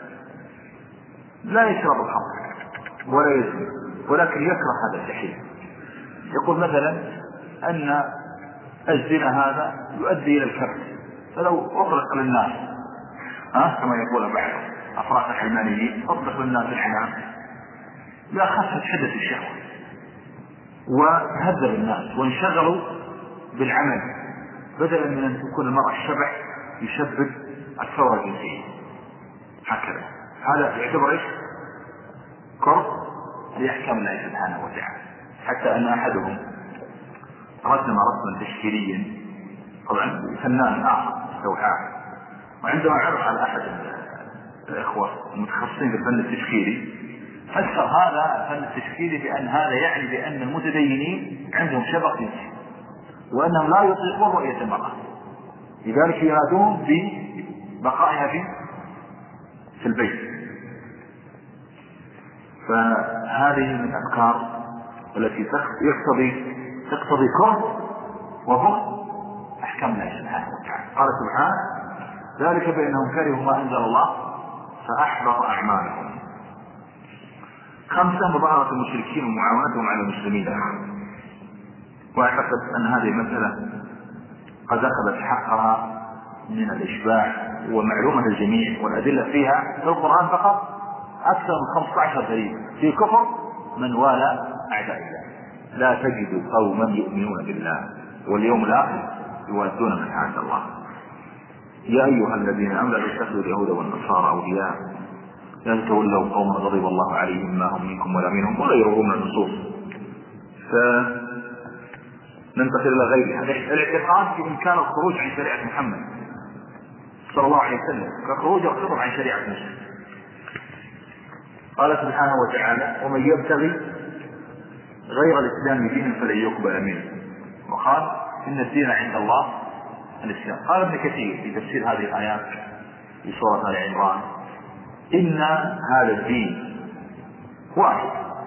لا يشرب الخمر ولا يزني ولكن يكره هذا التحريم، يقول مثلا أن الزنا هذا يؤدي إلى الكبر، فلو أطلق للناس كما يقول بعض أفراد الحلمانيين أطلق للناس الحلال لا خفت حدث الشهوة وهذب الناس وانشغلوا بالعمل بدلا من أن تكون المرأة الشبح يشبك الثورة الجنسية. هكذا هذا يعتبر ايش؟ كرب لأحكام الله سبحانه وتعالى. حتى أن أحدهم رسم رسما تشكيليا، طبعا فنان آخر استوحاه، وعندما عرض على أحد الإخوة المتخصصين في الفن التشكيلي فسر هذا الفن التشكيلي بأن هذا يعني بأن المتدينين عندهم شبق جنسي وأنهم لا يطيقون رؤية المرأة، لذلك ينادون ببقائها في البيت. فهذه من الأفكار التي تقتضي كره وبغض أحكام الله سبحانه وتعالى. قال سبحانه ذلك بأنهم كرهوا ما أنزل الله فأحبط أعمالهم. 5 مظاهرة المشركين ومعاونتهم على المسلمين. وأعتقد أن هذه المسألة قد أخذت حقها من الإشباع ومعلومة الجميع، والأدلة فيها في القرآن فقط أكثر من 15 دليل في كفر من والى أعداء الله. لا تجد قوما يؤمنون بالله واليوم الآخر يوادون من عاد الله. يا أيها الذين آمنوا لا تتخذوا اليهود والنصارى أولياء لا تولوا قوما غضب الله عليهم ما هم منكم ولا منهم وغيرهم من النصوص. فننتقل إلى غيرها. الاعتقاد في إمكان الخروج عن شريعة محمد صلى الله عليه وسلم كخروج الخطر عن شريعة موسى. قال سبحانه وتعالى ومن يبتغي غير الإسلام دينا فلن يقبل منه، وقال إن الدين عند الله الإسلام. قال ابن كثير في تفسير هذه الآيات في سورة آل عمران إن هذا الدين واحد،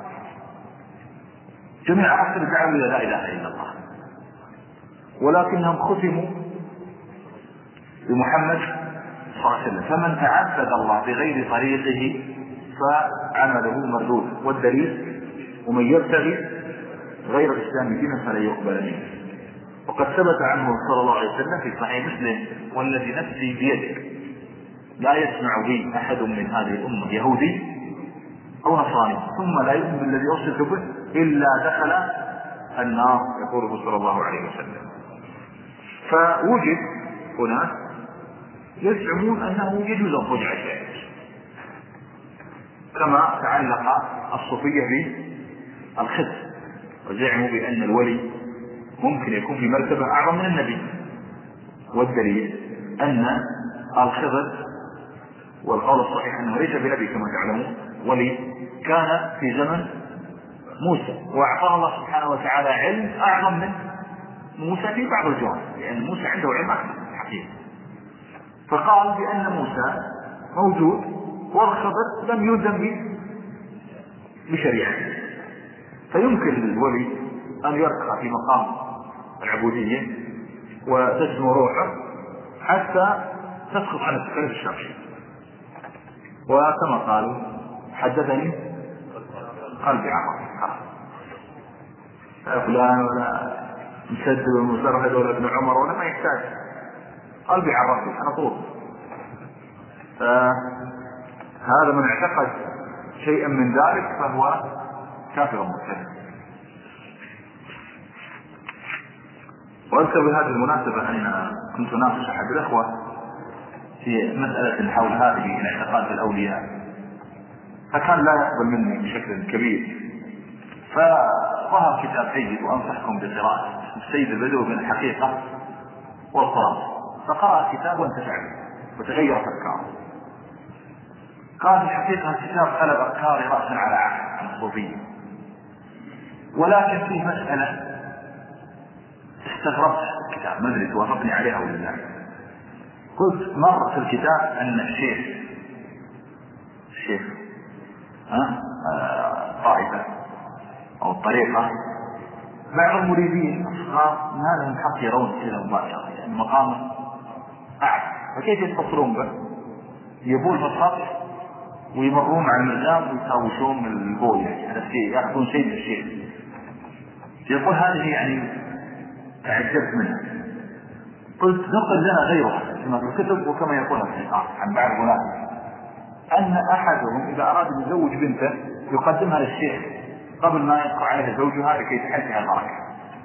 جميع أصل الدعوة إلى لا إله إلا الله، ولكنهم ختموا بمحمد صلى الله عليه وسلم، فمن تعبد الله بغير طريقه فعمله مردود. والدليل ومن يبتغي غير الإسلام دينا فلا يقبل منه. وقد ثبت عنه صلى الله عليه وسلم في صحيح مسلم والذي نفسي بيده لا يسمع بي أحد من هذه الأمة يهودي أو نصراني ثم لا يؤمن بالذي أرسلت به إلا دخل النار، يقوله صلى الله عليه وسلم. فوجد هناك يزعمون أنه يجوز الخروج عن الشريعة، كما تعلق الصوفية بالخضر وزعموا بأن الولي ممكن يكون في مرتبة أعظم من النبي. والدليل أن الخضر والقول الصحيح أنه ليس بنبي كما تعلمون، ولي كان في زمن موسى وأعطاه الله سبحانه وتعالى علم أعظم من موسى في بعض الجوانب، لأن موسى عنده علم أكثر حقيقة. فقال بأن موسى موجود والخضر لم يلزم بشريعته، فيمكن للولي أن يرقى في مقام العبودية وتسمو روحه حتى تسقط عن التكاليف الشرعية. وكما قالوا حدثني قلبي عمر فلان ولا مسدد والمسرهد ولا ابن عمر ولا ما يحتاج، قلبي عرفني على طول. هذا من اعتقد شيئا من ذلك فهو كافر مرتد. واذكر بهذه المناسبة ان كنت اناقش احد الاخوة في مسألة حول هذه الاعتقاد الاولياء، فكان لا يقبل مني بشكل كبير، فظهر كتاب جيد وانصحكم بقراءة السيد البدوي بين الحقيقة والخرافة، فقرأ الكتاب وانتفع به وتغير افكاره. قال الحقيقة الكتاب قلب افكاري رأسا على عقب عن الصوفية، ولكن فيه مسألة استغربت الكتاب، ما ادري توافقني عليها ولا لا. قلت مر في الكتاب ان الشيخ طائفة او الطريقة بعض المريدين الصغار ما لهم حق يرون كذا مباشرة، يعني مقامه اعلى، فكيف يتصلون به؟ يبون في السطح ويمرون على الميزان ويساوشون من البول، يعني هذا الشيء ياخذون شيء من الشيخ. يقول هذه يعني تعجبت منها. قلت نقل لنا غيرها كما في الكتب وكما يقول الشيطان عن بعض الغلاة ان احدهم اذا اراد ان يزوج بنته يقدمها للشيخ قبل ما يقع عليها زوجها لكي تحلها البركه.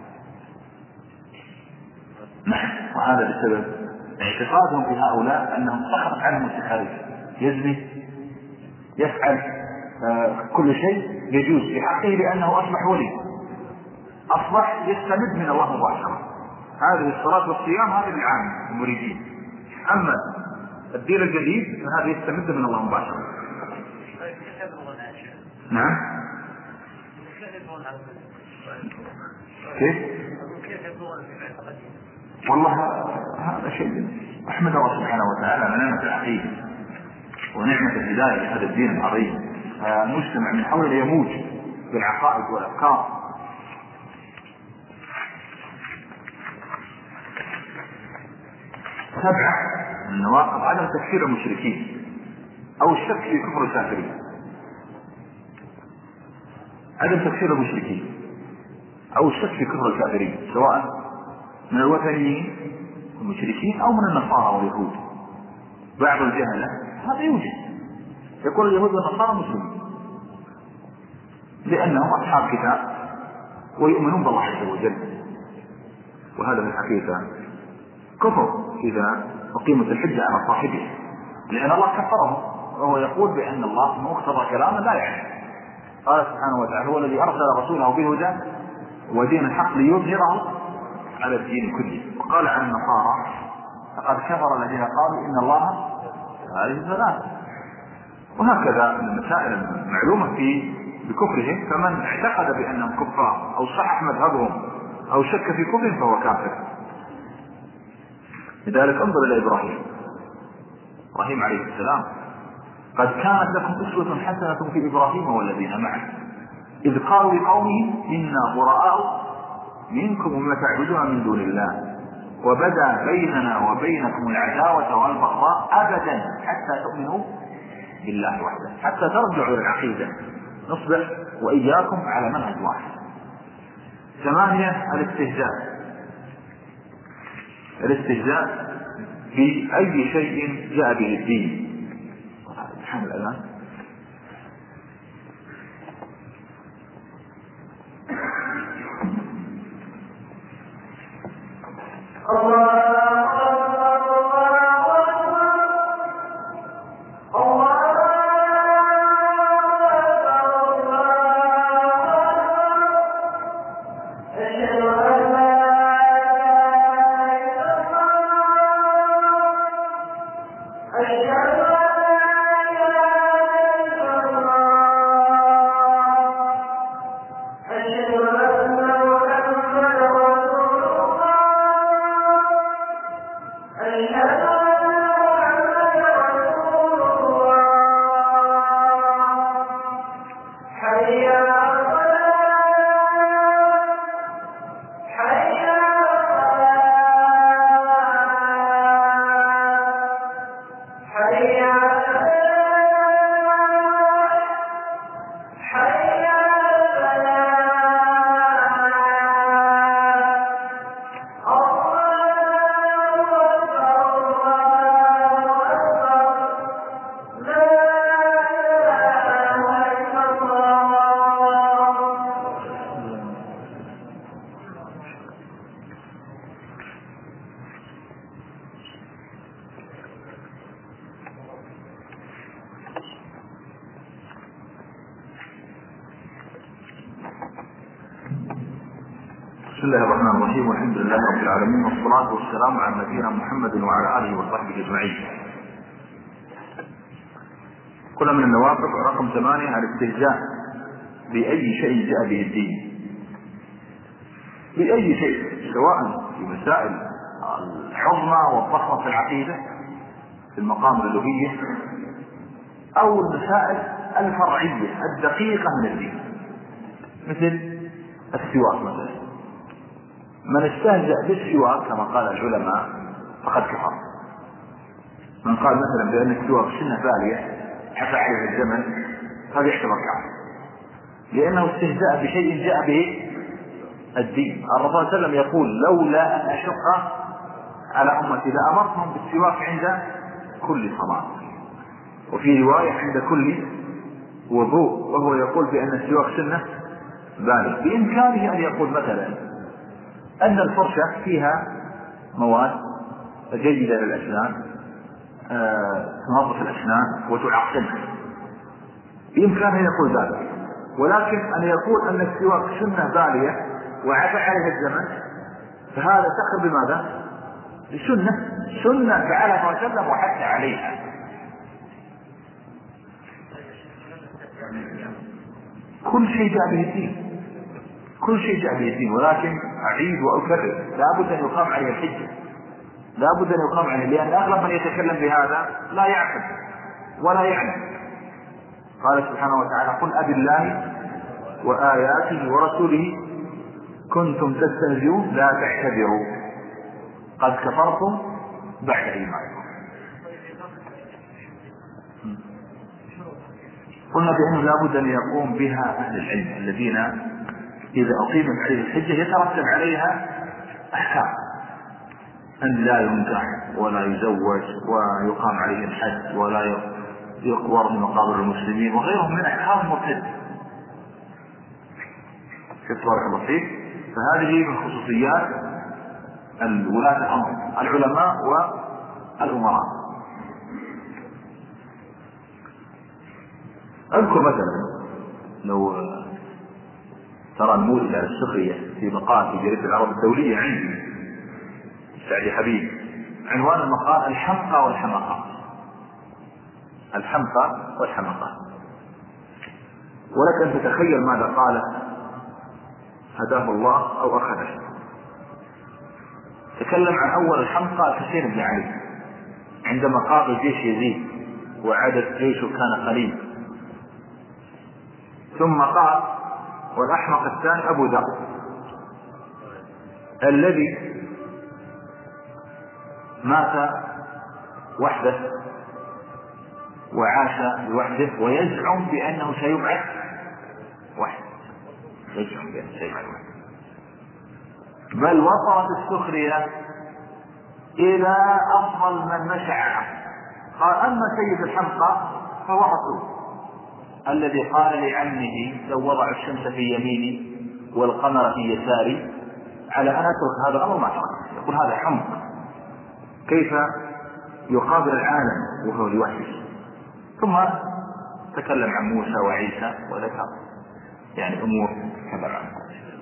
وهذا بسبب اعتقادهم في هؤلاء انهم سخرت عنهم التكاليف، يزني يفعل كل شيء يجوز في حقه لانه اصبح ولي، اصبح يستمد من الله مباشره. هذه الصلاه والصيام هذه العام المريدين، اما الدين الجديد فهذا يستمد من الله مباشره. نعم كيف؟ والله هذا شيء احمد الله سبحانه وتعالى على نعمة العقيدة ونعمة الهداية لهذا الدين العظيم. المجتمع من حوله يموج بالعقائد والافكار. 7 من النواقض عدم تكفير المشركين او الشك في كفر الكافرين. عدم تكفير المشركين او الشك في كفر الكافرين سواء من الوثنيين المشركين او من النصارى واليهود. بعض الجهلة هذا يوجد يقول اليهود والنصارى مسلمين لانهم اصحاب كتاب ويؤمنون بالله عز وجل، وهذا من الحقيقة كفر اذا اقيمت الحجة على صاحبه، لان الله كفره وهو يقول بان الله مقتضى كلامه لا يعلم. قال سبحانه وتعالى هو الذي ارسل رسوله بالهدى ودين الحق ليظهره على الدين كله. وقال عن النصارى فقد كفر الذين قالوا ان الله ثالث ثلاثة. وهكذا من المسائل المعلومة بكفرهم، فمن اعتقد بانهم كفار او صحح مذهبهم او شك في كفرهم فهو كافر. لذلك انظر الى ابراهيم عليه السلام، قد كانت لكم اسوة حسنة في ابراهيم والذين معه اذ قالوا لقومهم انا براء منكم وما تعبدون من دون الله وبدا بيننا وبينكم العداوة والبغضاء ابدا حتى تؤمنوا بالله وحده، حتى ترجعوا الى العقيدة نصبح واياكم على منهج واحد. 8 الاستهزاء بأي شيء جاء به الدين. الحمد لله. أشهد أن لا إله بسم الله الرحمن الرحيم، والحمد لله رب العالمين، والصلاة والسلام على نبينا محمد وعلى آله وصحبه أجمعين. كل من النوافل. رقم 8 الاستهزاء بأي شيء جاء به الدين، بأي شيء، سواء في مسائل الحظمى والضخمة في العقيدة في المقام الألوهية، أو المسائل الفرعية الدقيقة من الدين، مثل السواك مثلا. من استهزأ بالسواك كما قال العلماء فقد كفر. من قال مثلا بأن السواك سنة بالية حتى عليه الزمن هذا يعتبر كافر، لأنه استهزاء بشيء جاء به الدين. الرسول صلى الله عليه وسلم يقول: لولا أن أشق على أمتي لأمرتهم بالسواك عند كل صلاة، وفي رواية عند كل وضوء، وهو يقول بأن السواك سنة بالية. بإمكانه أن يقول مثلا أن الفرشة فيها مواد جيدة للأسنان تنظف الأسنان وتعقمها، بإمكانه أن يقول ذلك. ولكن أن يقول أن السواك سنة بالية وعفى عليها الزمن، فهذا تخر بماذا؟ سنة فعلها صلى الله عليه وسلم وحث عليها. كل شيء جاء به الدين، كل شيء جاء به الدين، ولكن أعيد وأكرر لابد أن يقام عليه الحجة، لابد أن يقام عليه، لأن أغلب من يتكلم بهذا لا يعقل ولا يعلم. قال سبحانه وتعالى: قل أبي الله وآياته ورسوله كنتم تستهزئون لا تعتذروا قد كفرتم بعد إيمانكم. قلنا بأنه لابد أن يقوم بها أهل العلم الذين إذا أقيمت عليه الحجة يترتب عليها أحكام، أن لا ينكح ولا يزوج ويقام عليه الحد ولا يقور من مقابر المسلمين وغيرهم من أحكام مرتدة. بارك الله فيك. فهذه من خصوصيات ولاة الأمر العلماء والأمراء. أذكر مثلا لو ترى نموذج على السخرية في مقال في جريدة العرب الدولية عندي سعدي حبيب، عنوان المقال: الحمقى والحمقى. الحمقى والحمقى. ولك أن تتخيل ماذا قال هداه الله أو أخذه. تكلم عن أول الحمقى الحسين بن علي عندما قاد جيش يزيد وعدد جيشه كان قليل، ثم قال: والأحمق الثاني أبو ذر الذي مات وحده وعاش لوحده ويزعم بأنه سيبعث وحده، يزعم بأنه سيبعث وحده. بل وصلت السخرية إلى أفضل من مشى. قال: أما سيد الحمقى فهو رسول الذي قال لعمه: لو وضع الشمس في يميني والقمر في يساري على أن أترك هذا الأمر ما ترك. يقول هذا حمق، كيف يقابل العالم وهو لوحده. ثم تكلم عن موسى وعيسى وذكر يعني أمور كبر عنه.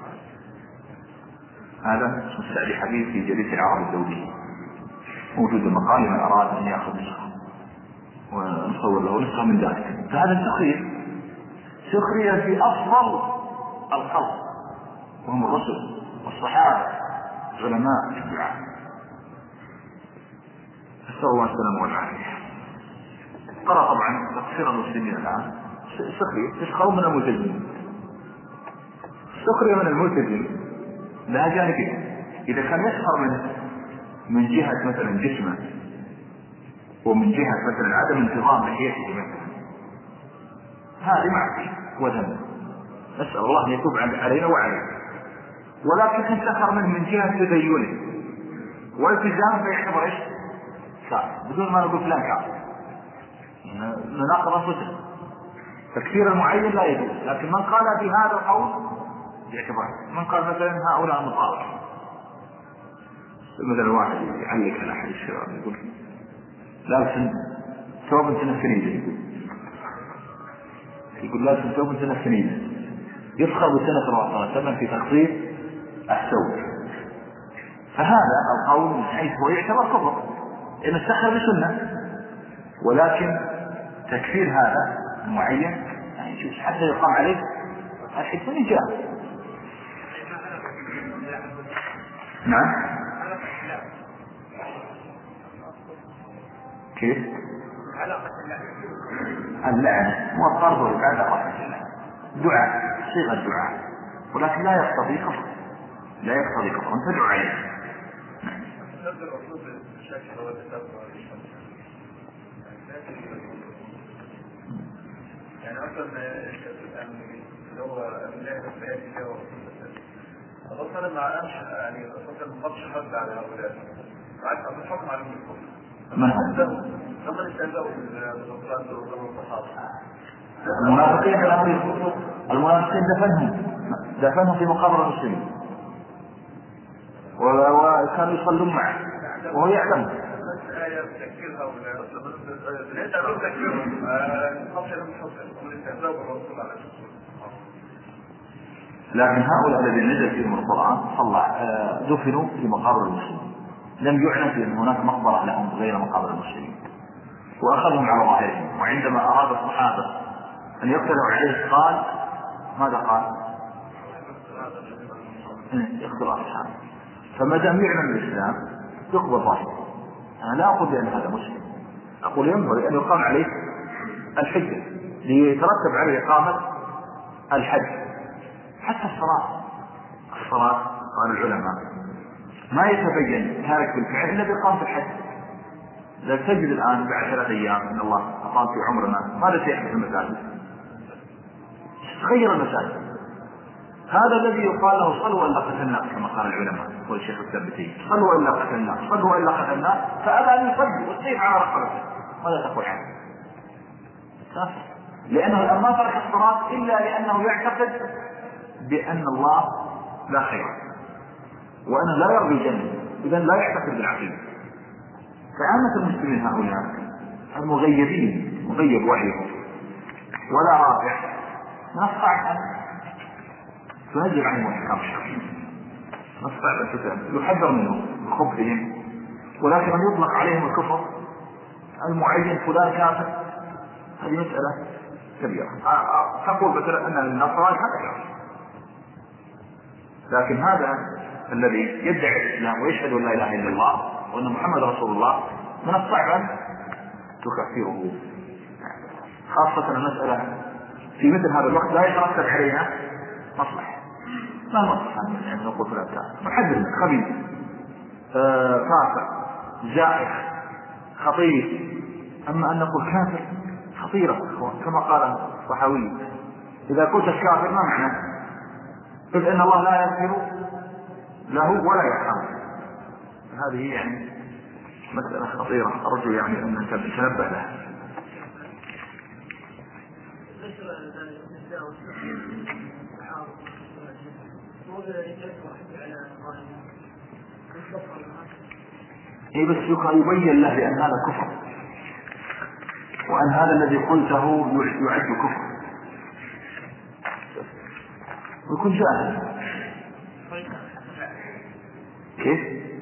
هذا اسمه سعدي حبيب في جريدة العرب الدولية، موجود المقال من أراد أن يأخذ نسخة ونصور له نسخة من ذلك. فهذا سخرية في أفضل الخلق وهم الرسل والصحابة علماء الدعاء. نسأل الله السلامة والعافية. ترى طبعا تقصير المسلمين الآن سخرية، تسخرون من الملتزمين. السخرية من الملتزم لها جانبين. إذا كان يسخر منه من جهة مثلا جسمه، ومن جهة مثلا عدم انتظام لحيته مثلا، هذه معصية وذنب، نسأل الله أن يتوب علينا وعليه. ولكن إن سخر منه من جهة تدينه والتزام فيعتبر ايش؟ كافر، بدون ما نقول فلان كافر، نناقض انفسنا. تكفير المعين لا يجوز، لكن من قال بهذا القول يعتبر. من قال مثلا هؤلاء مطالب، مثلا واحد يعلق على احد الشباب يقول لابس ثوب سنة، يقول لابس ثوب سنة، يفخر بسنة الرسول صلى في تخصيص الثوب. فهذا القول من حيث هو يعتبر كفر إن استخر بسنة، ولكن تكفير هذا معين يعني يجوز حتى يقام عليه الحد من الجهة. نعم. كيف؟ اللعنة هو الطرد والبعد رحمة الله، دعاء صيغة دعاء، ولكن لا يقتضي كفر، لا يقتضي كفر، أنت تدعو عليه. يعني مثلا اللي هو الله الحياتي ده أصلا ما قامش يعني أصلا ما خدش حد على هؤلاء، بعد أصلا حكم عليهم الكفر. من هم؟ لما استهزأوا بالمصطلحات والصحابة. المنافقين دفنهم في مقابر المسلمين، وكانوا يصلون معه وهو يعلم. لكن هؤلاء الذين نزل فيهم القرآن دفنوا في مقابر المسلمين، لم يعلم في أن هناك مقبرة لهم غير مقابر المسلمين، وأخذهم على ظاهرهم. وعندما أراد الصحابة أن يقتلوا عليه قال ماذا قال؟ يقتل أصحابه. فما دام يعلم الإسلام يقبل ظاهره. أنا لا أقول بأن هذا مسلم، أقول ينبغي أن يقام عليه الحجة ليترتب عليه إقامة الحج. حتى الصلاة قال العلماء ما يتبين تارك بالفعل إلا بإقامة الحج. إذا تجد الآن بعد 3 أيام إن الله أقام في عمرنا ماذا سيحدث في المساجد؟ تغير المساجد. هذا الذي يقال له صلوا إلا قتلناك كما قال العلماء والشيخ الثبتي، صلوا إلا قتلناك، صلوا إلا قتلناك، فأبى أن يصلي والسيف على رقبته. ماذا تقول عنه؟ لأنه الآن ما ترك الصلاة إلا لأنه يعتقد بأن الله لا خير وأنه لا يرضي الجنة، إذن لا يعتقد بالعقيدة. فعامة المسلمين هؤلاء المغيبين مغيب وحيهم ولا رافع نصع عنه فنجب عنهم احكام الشرع، نصع الفتن يحذر منهم بخبثهم، ولكن ان يطلق عليهم الكفر المعين فلان كافر هذه مسألة كبيرة. تقول مثلا ان النصراني هذا كافر، لكن هذا الذي يدعي الاسلام ويشهد ان لا اله الا الله وان محمد رسول الله من الصعب ان تكفره، خاصة المسألة في مثل هذا الوقت لا يترتب عليها مصلحة. ما المصلحة يعني نقول فلان كافر؟ محذر خبيث فاسق زائف خطير. أما أن نقول كافر خطيرة كما قال الصحابي إذا قلت الكافر ما معنى؟ قل إن الله لا يغفر له ولا يرحمه. هذه يعني مسألة خطيرة أرجو يعني أن تنبه لها. بس يبين له بأن هذا كفر وأن هذا الذي قلته يعد كفر ويكون جاهل. كيف؟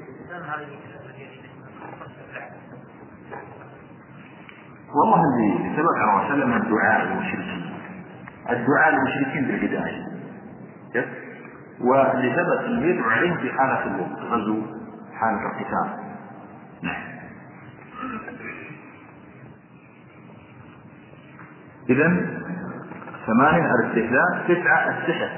والله اللي ثبت على وسلم الدعاء للمشركين بالهداية، واللي ثبت انه يدعو عليهم في حالة الغزو حالة القتال. إذن 8 الاستهزاء، 9 السحر.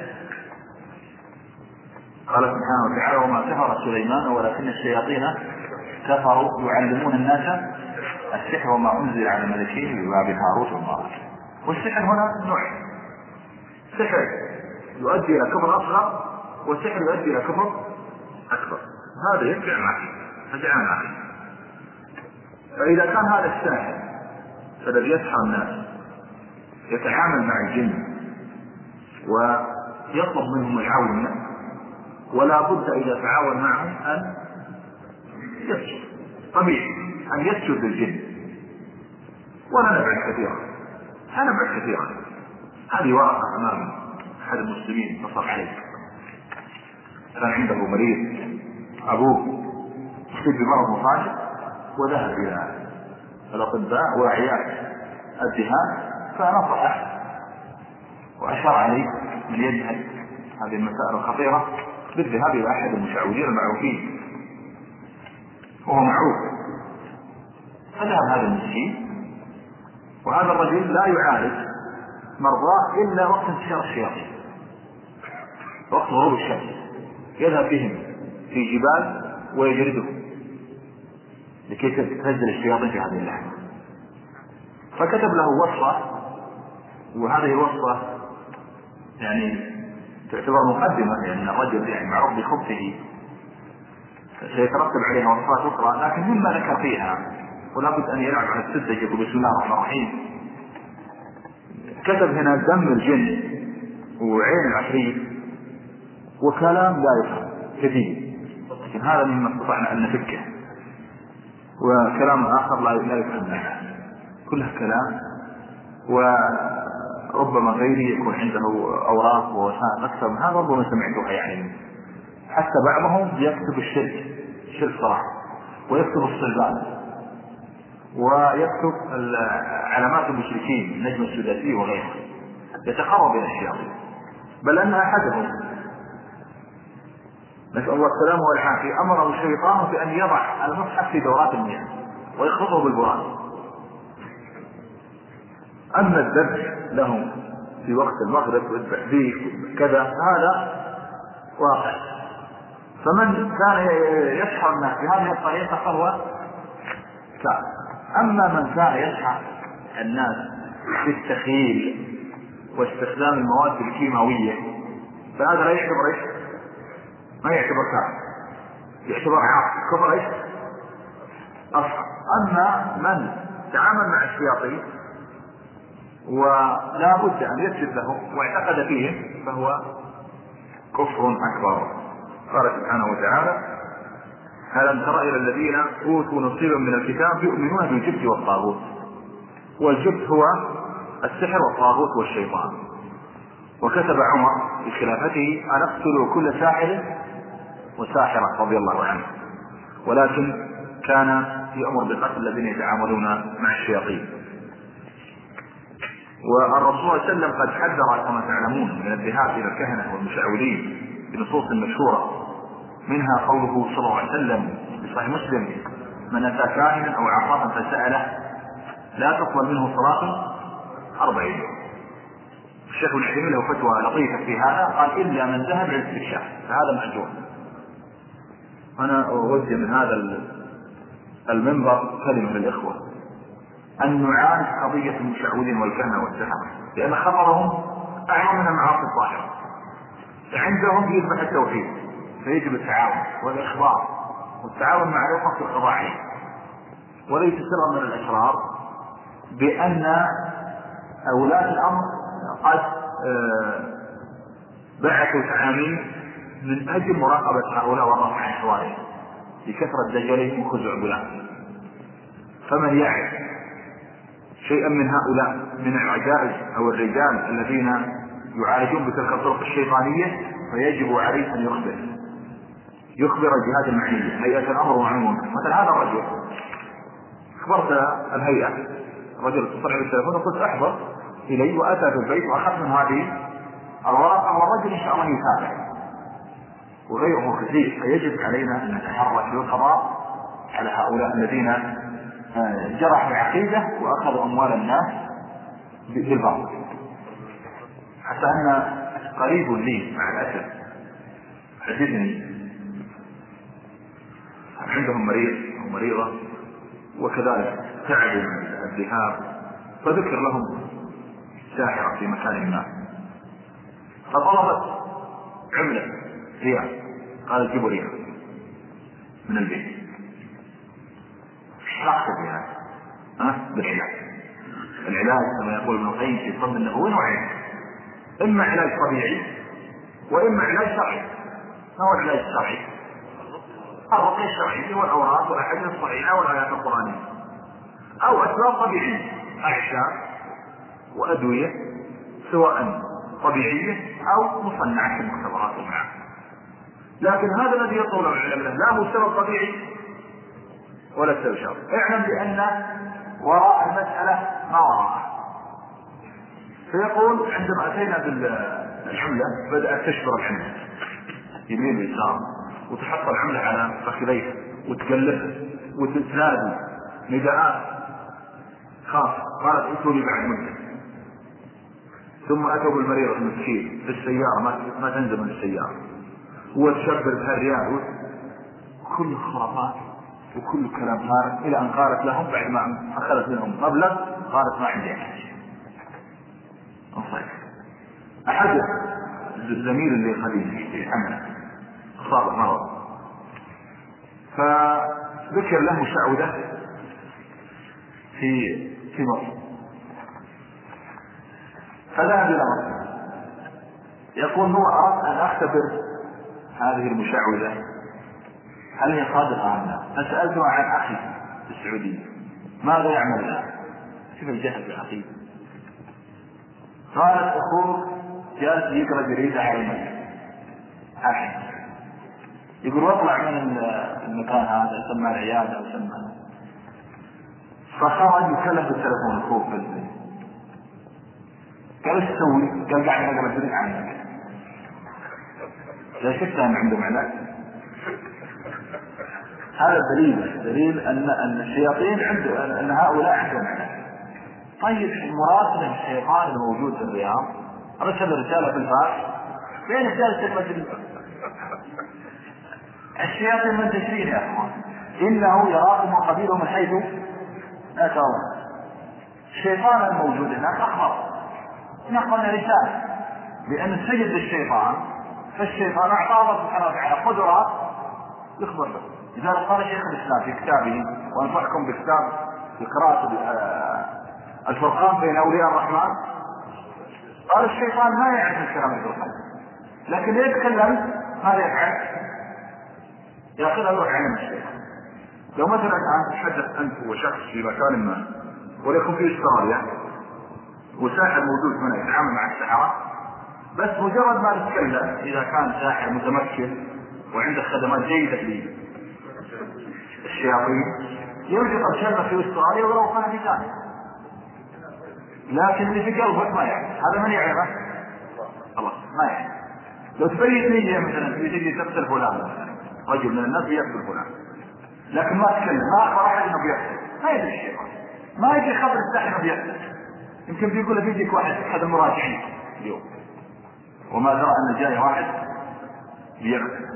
قال سبحانه وتعالى: وما كفر سليمان ولكن الشياطين كفروا يعلمون الناس السحر وما أنزل على ملكين ببابل هاروت وماروت. والسحر هنا نوع: سحر يؤدي إلى كفر أصغر، والسحر يؤدي إلى كفر أكبر. هذا يرجع معه. فإذا كان هذا الساحر الذي يسحر الناس يتعامل مع الجن ويطلب منهم العون، ولا بد إذا تعاون معهم أن يسجد، طبيعي أن يسجد للجن، ولا نبعد كثيرا. هذه ورقة أمام أحد المسلمين اتصل عليه، كان عنده مريض أبوه يصيب بمرض مفاجئ، وذهب إلى الأطباء وأعياء الذهان، فنصحه وأشار عليه من يجهل هذه المسائل الخطيرة بالذهاب إلى أحد المشعوذين المعروفين، وهو معروف. فذهب هذا المسكين، وهذا الرجل لا يعالج مرضاه إلا وقت انتشار الشياطين، وقت غروب الشمس يذهب بهم في جبال ويجردهم لكي تنزل الشياطين في هذه اللحظة. فكتب له وصفة، وهذه الوصفة يعني تعتبر مقدمة، لأن الرجل يعني معروف بخبثه، سيترتب عليها وصفات أخرى، لكن مما ذكر فيها ولا بد أن يلعب على السدة يقول بسم الله الرحمن الرحيم. كتب هنا دم الجن وعين العفريت وكلام لا يفهم كثير، لكن هذا مما استطعنا أن نفكه، وكلام آخر لا يفهم، كلها كلام. وربما غيري يكون عنده أوراق ووسائل أكثر من هذا، ربما سمعتها يعني. حتى بعضهم يكتب الشرك صراحة، ويكتب الصلبان، ويكتب علامات المشركين، النجم السداسي وغيره، يتقرب إلى الشياطين. بل أن أحدهم نسأل الله السلامة والعافية أمره الشيطان بأن يضع المصحف في دورات المياه ويخلطه بالبراز. أما الذبح لهم في وقت المغرب والتحديث كذا هذا واقع. فمن كان يسحر الناس بهذه الطريقة فهو كافر. أما من كان يسحر الناس بالتخيل واستخدام المواد الكيماوية فهذا لا يعتبر ما يعتبر كافر، يعتبر عاصي كفر أصغر. أما من تعامل مع الشياطين ولا بد أن يسجد لهم واعتقد فيهم فهو كفر أكبر. قال سبحانه وتعالى: ألم تر إلى الذين أوتوا نصيبا من الكتاب يؤمنون بالجبت والطاغوت. والجبت هو السحر والطاغوت والشيطان. وكتب عمر في خلافته: أن اقتلوا كل ساحر وساحرة رضي الله عنه، ولكن كان يأمر بقتل الذين يتعاملون مع الشياطين. والرسول صلى الله عليه وسلم قد حذر كما تعلمون من الذهاب إلى الكهنة والمشعوذين بنصوص مشهورة، منها قوله صلى الله عليه وسلم في صحيح مسلم: من أتى كاهنا أو عرافا فسأله لا تقبل منه صلاة 40 يوم. الشيخ ابن عثيمين له فتوى لطيفة في هذا، قال: إلا من ذهب للاستكشاف فهذا مأجور. أنا أوجه من هذا المنبر كلمة للإخوة أن نعالج قضية المشعوذين والكهنة والسحرة، لأن خطرهم أعظم من المعاصي الظاهرة. عندهم يذبح التوحيد، فيجب التعاون والإخبار والتعاون مع الأخوة في القضاء عليه. وليس سرا من الأسرار بأن أولاة الأمر قد بعثوا تعاميم من أجل مراقبة هؤلاء والرفع عن حوالهم لكثرة دجالهم وخزع بلاد. فمن يعرف شيئا من هؤلاء من العجائز أو الرجال الذين يعالجون بتلك الطرق الشيطانية فيجب عليه أن يخبر الجهات المعنية، هيئة الأمر والمعلومات. مثل هذا الرجل أخبرت الهيئة، رجل اتصل على التليفون وقلت: احضر إلي، وأتى في البيت وأخذ من هذه الورقة، والرجل إن شاء الله يتابع وغيره كثير. فيجب علينا أن نتحرك بالقضاء على هؤلاء الذين جرحوا العقيدة وأخذوا أموال الناس بالباطل. حتى أن قريب لي مع الأسف حدثني عندهم مريض أو مريضة وكذلك تعبوا من الذهاب، فذكر لهم ساحرة في مكان ما، فطلبت عملة ريال، قال جيبوا ريال من البيت. شخص يعني بالعلاج. العلاج كما يقول ابن القيم في الطب النبوي نوعين، اما علاج طبيعي واما علاج شرعي. ما هو العلاج الشرعي؟ الرقية الشرعية والاوراق والاحاديث الصحيحة والايات القرآنية، او اسباب طبيعية، اعشاب وادوية سواء طبيعية او مصنعة في المختبرات والمعامل. لكن هذا الذي يطول العلماء لا هو سبب طبيعي ولا سبب شرعي. اعلم بان وراء المسألة ما وراءها. فيقول عندما اتينا بالعملة بدأت تشبر العملة يمين ويسار، وتحط العملة على فخذيها وتقلبها وتنادي نداءات خاصة. قالت ائتوا لي بعد مدة. ثم اتوا بالمريض المسكين في السيارة ما تنزل من السيارة وتشبر بها الريال، كل خرافات وكل كلام فارغ، الى ان قالت لهم بعد ما اخذت منهم مبلغ قالت ما عندي علاج. احد الزميل اللي خليل في عمله اصابه مرض، فذكر له مشعوذة في مصر، فذهب الى مصر. يقول هو اردت ان اختبر هذه المشعوذة هل هي صادقة أم لا، فسألته عن أخي في السعودية ماذا يعمل له. شوف الجهل في أخي. قالت أخوك جالس يقرأ جريدة على المسجد الحين، يقول واطلع من المكان هذا يسمى العيادة أو يسمى، فخرج يتكلم بالتلفون أخوك في البيت. قال ايش تسوي؟ قال قاعد أقرأ جريدة عنك. لا شك أن عندهم علاج. هذا دليل أن الشياطين عنده، أن هؤلاء عندهم علاج. طيب مراسل الشيطان الموجود في الرياض أرسل رسالة في الفاش، فين رسالة المجرم؟ الشياطين منتشرين يا أخوان، إنه يراكم وقبيله من حيث لا ترون. الشيطان الموجود هناك أخبر نقل رسالة بأن سجد الشيطان، فالشيطان أعطاه الله سبحانه وتعالى قدرات يخبر له. لذلك قال شيخ الإسلام في كتابه، وأنصحكم بكتاب قراءة الفرقان بين أولياء الرحمن، قال الشيطان ما يعرف الكلام في القلب، لكن يتكلم ماذا يفعل؟ يأخذ روح علم الشيطان. لو مثلا تحدث أنت وشخص في مكان ما وليكن في استراليا وساحر موجود هنا يتعامل مع السحرة، بس مجرد ما نتكلم إذا كان ساحر متمكن وعنده خدمات جيدة للشياطين يوجد الشر في استراليا ولو كان في ثاني، لكن اللي في قلبك ما يعرف. هذا من يعرفه؟ الله ما يعرف. لو تبين لي مثلا تجي تقتل فلان مثلا، رجل من الناس يقتل فلان، لكن ما تكلم، ما أخبر أحد أنه بيقتل، ما يدري الشيطان، ما يجي خبر الساحر أنه بيقتل. يمكن بيقول بيجيك واحد أحد المراجعين اليوم وما درى أن جاي واحد بيقتل.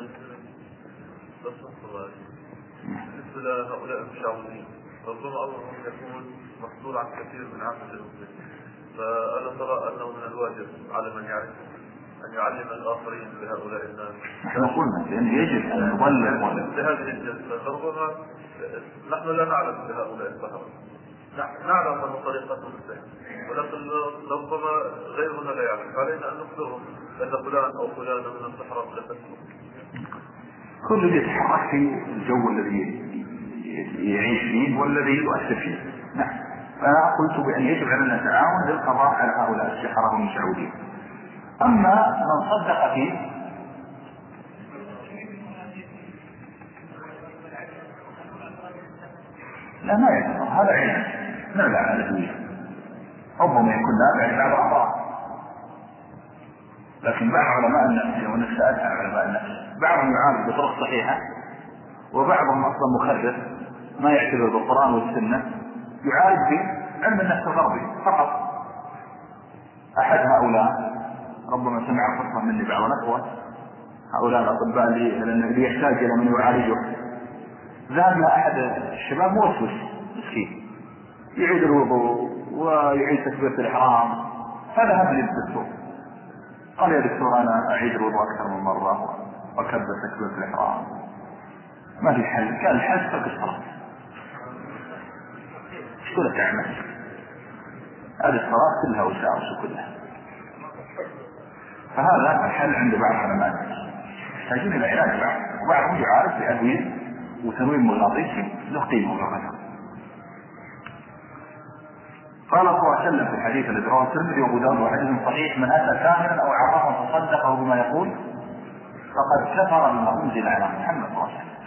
بالنسبة لهؤلاء المشعوذين ربما أمرهم يكون محصول عن كثير من عامة المسلمين، فألا ترى أنه من الواجب على من يعرف أن يعلم الآخرين بهؤلاء الناس؟ نحن قلنا لأن يجب أن نبلغ بهذه الجلسة. فربما نحن لا نعلم بهؤلاء السحرة، نعلم أن طريقتهم السحر، ولكن ربما غيرنا لا يعلم. علينا أن نخبرهم أن فلان أو فلان من السحرة لا تسمع. كل يتحرك في الجو الذي يعيش فيه والذي يؤثر فيه. نعم، فأنا قلت بأن يجب علينا التعاون للقضاء على هؤلاء السحرة والمشعوذين. أما من صدق فيه لا ما يعتبر هذا علاج، لا على الدنيا، ربما يكون نافع بعض أعضاء. لكن بعض علماء النفس ونفس سألها علماء النفس بعضهم يعالج بطرق صحيحة وبعضهم أصلا مخرف ما يعتبر بالقرآن والسنة، يعالج بعلم النفس الغربي فقط أحد هؤلاء ربما سمع خطبة مني بعض الأخوة، هؤلاء الأطباء اللي يحتاج إلى من يعالجه، ذهب أحد الشباب موسوس مسكين يعيد الوضوء ويعيد تكبيرة الإحرام، فذهب للدكتور قال يا دكتور أنا أعيد الوضوء أكثر من مرة وأكبر تكبيرة الإحرام ما في حل. كان الحل ترك الصلاة. ايش كلها تعمل؟ هذه الصلاة كلها وساوس كلها. فهذا الحل عند بعض العلماء يحتاجون إلى علاج بعض، وبعضهم يعالج بأدوية وتنويم مغناطيسي له قيمة وغيرها. قال صلى الله عليه وسلم في الحديث الذي رواه الترمذي وابو داود وحديث صحيح: من اتى كاهنا او عرفا فصدقه بما يقول فقد كفر بما انزل على محمد صلى الله عليه وسلم،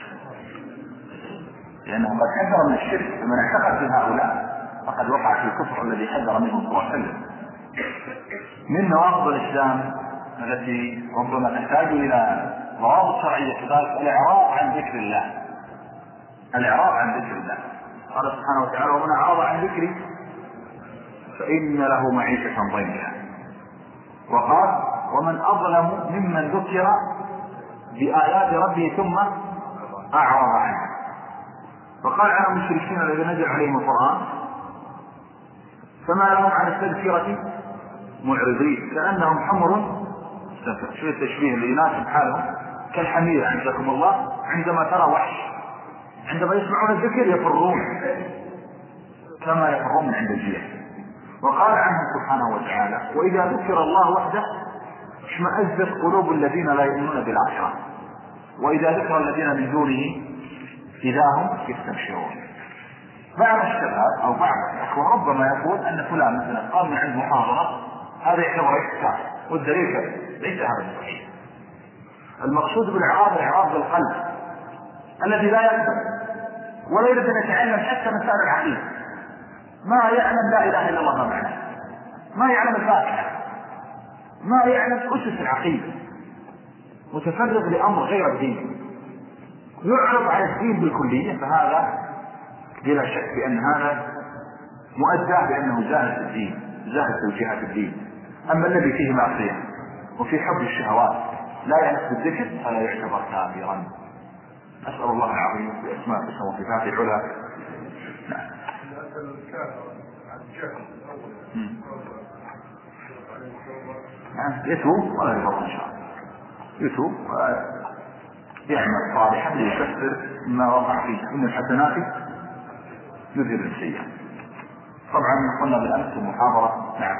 لانه قد حذر من الشرك، فمن اعتقد في هؤلاء فقد وقع في الكفر الذي حذر منه صلى الله عليه وسلم. من نواقض الاسلام التي ربما تحتاج الى ضوابط شرعيه كذلك الاعراض عن ذكر الله. الاعراض عن ذكر الله، قال سبحانه وتعالى: ومن اعرض عن ذكري فإن له معيشة ضنكا. وقال: ومن أظلم ممن ذكر بآيات ربه ثم أعرض عنه. وقال عن المشركين الذين نزل عليهم القرآن: فما لهم عن التذكرة معرضين كأنهم حمر مستنفر. شو التشبيه اللي يناسب حالهم؟ كالحمير عندكم الله عندما ترى وحش، عندما يسمعون الذكر يفرون كما يفرون عند الجيش. وقال عنه سبحانه وتعالى: وإذا ذكر الله وحده اشمئزت قلوب الذين لا يؤمنون بالآخرة وإذا ذكر الذين من دونه إذا هم يستبشرون. بعض الشباب أو بعض الأخوة ربما يقول أن فلان مثلا قام من عند محاضرة هذا يعتبر إحسان، والدليل ليس هذا الصحيح. المقصود بالإعراض الإعراض بالقلب الذي لا يقبل ولا يريد أن يتعلم حتى مسائل العقيدة، ما يعلم لا إله إلا الله ما معناه، ما يعلم الفاتحة، ما يعلم أسس العقيدة، متفرغ لأمر غير الدين، يعرض على الدين بالكلية، فهذا بلا شك بأن هذا مؤدى بأنه زاهد الدين، زاهد توجيهات الدين. أما الذي فيه معصية وفي حب الشهوات لا يعرف بالذكر فلا يعتبر كافرا. أسأل الله العظيم بأسماء الحسنى وصفاته العلى. يتوب ولا يضر إن شاء الله، يتوب ويعمل صالحا ليكفر ما وقع فيه، إن الحسنات يذهب السيئات. طبعا قلنا بالأمس في المحاضرة. نعم.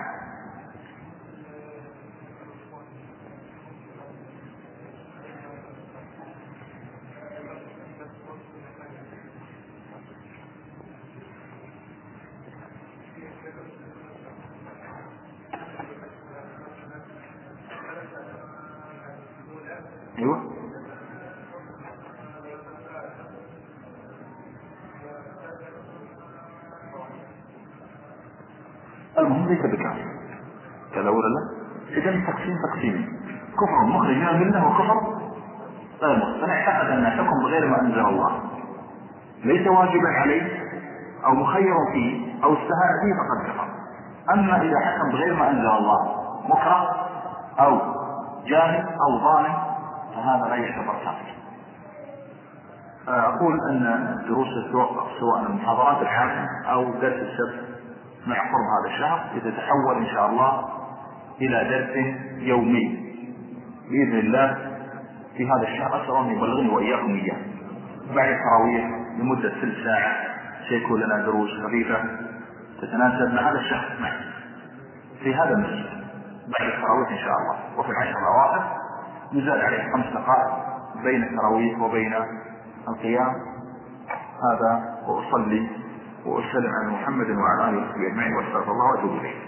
ايوه المهم ليس بكافر كذا ولا لا. اذا التقسيم تقسيم كفر مخرج من المله وكفر غير مخرج. فانا اعتقد ان الحكم بغير ما انزل الله ليس واجبا عليه او مخير فيه او استهان فيه فقد كفر. اما اذا حكم بغير ما انزل الله مكره او جاهل او ظالم فهذا لا يعتبر كافر. أقول أن الدروس تتوقف سواء المحاضرات العامة أو درس السبت مع قرب هذا الشهر يتحول إن شاء الله إلى درس يومي بإذن الله في هذا الشهر. أسأل أن يبلغني وإياكم إياه بعد التراويح لمدة ثلث ساعة سيكون لنا دروس خفيفة تتناسب مع هذا الشهر في هذا المسجد بعد التراويح إن شاء الله. وفي العشر الأواخر يزاد عليه 5 دقائق بين التراويح وبين القيام. هذا وأصلي وأسلم على محمد وعلى آله وصحبه أجمعين وأستغفر الله وأتوب إليه.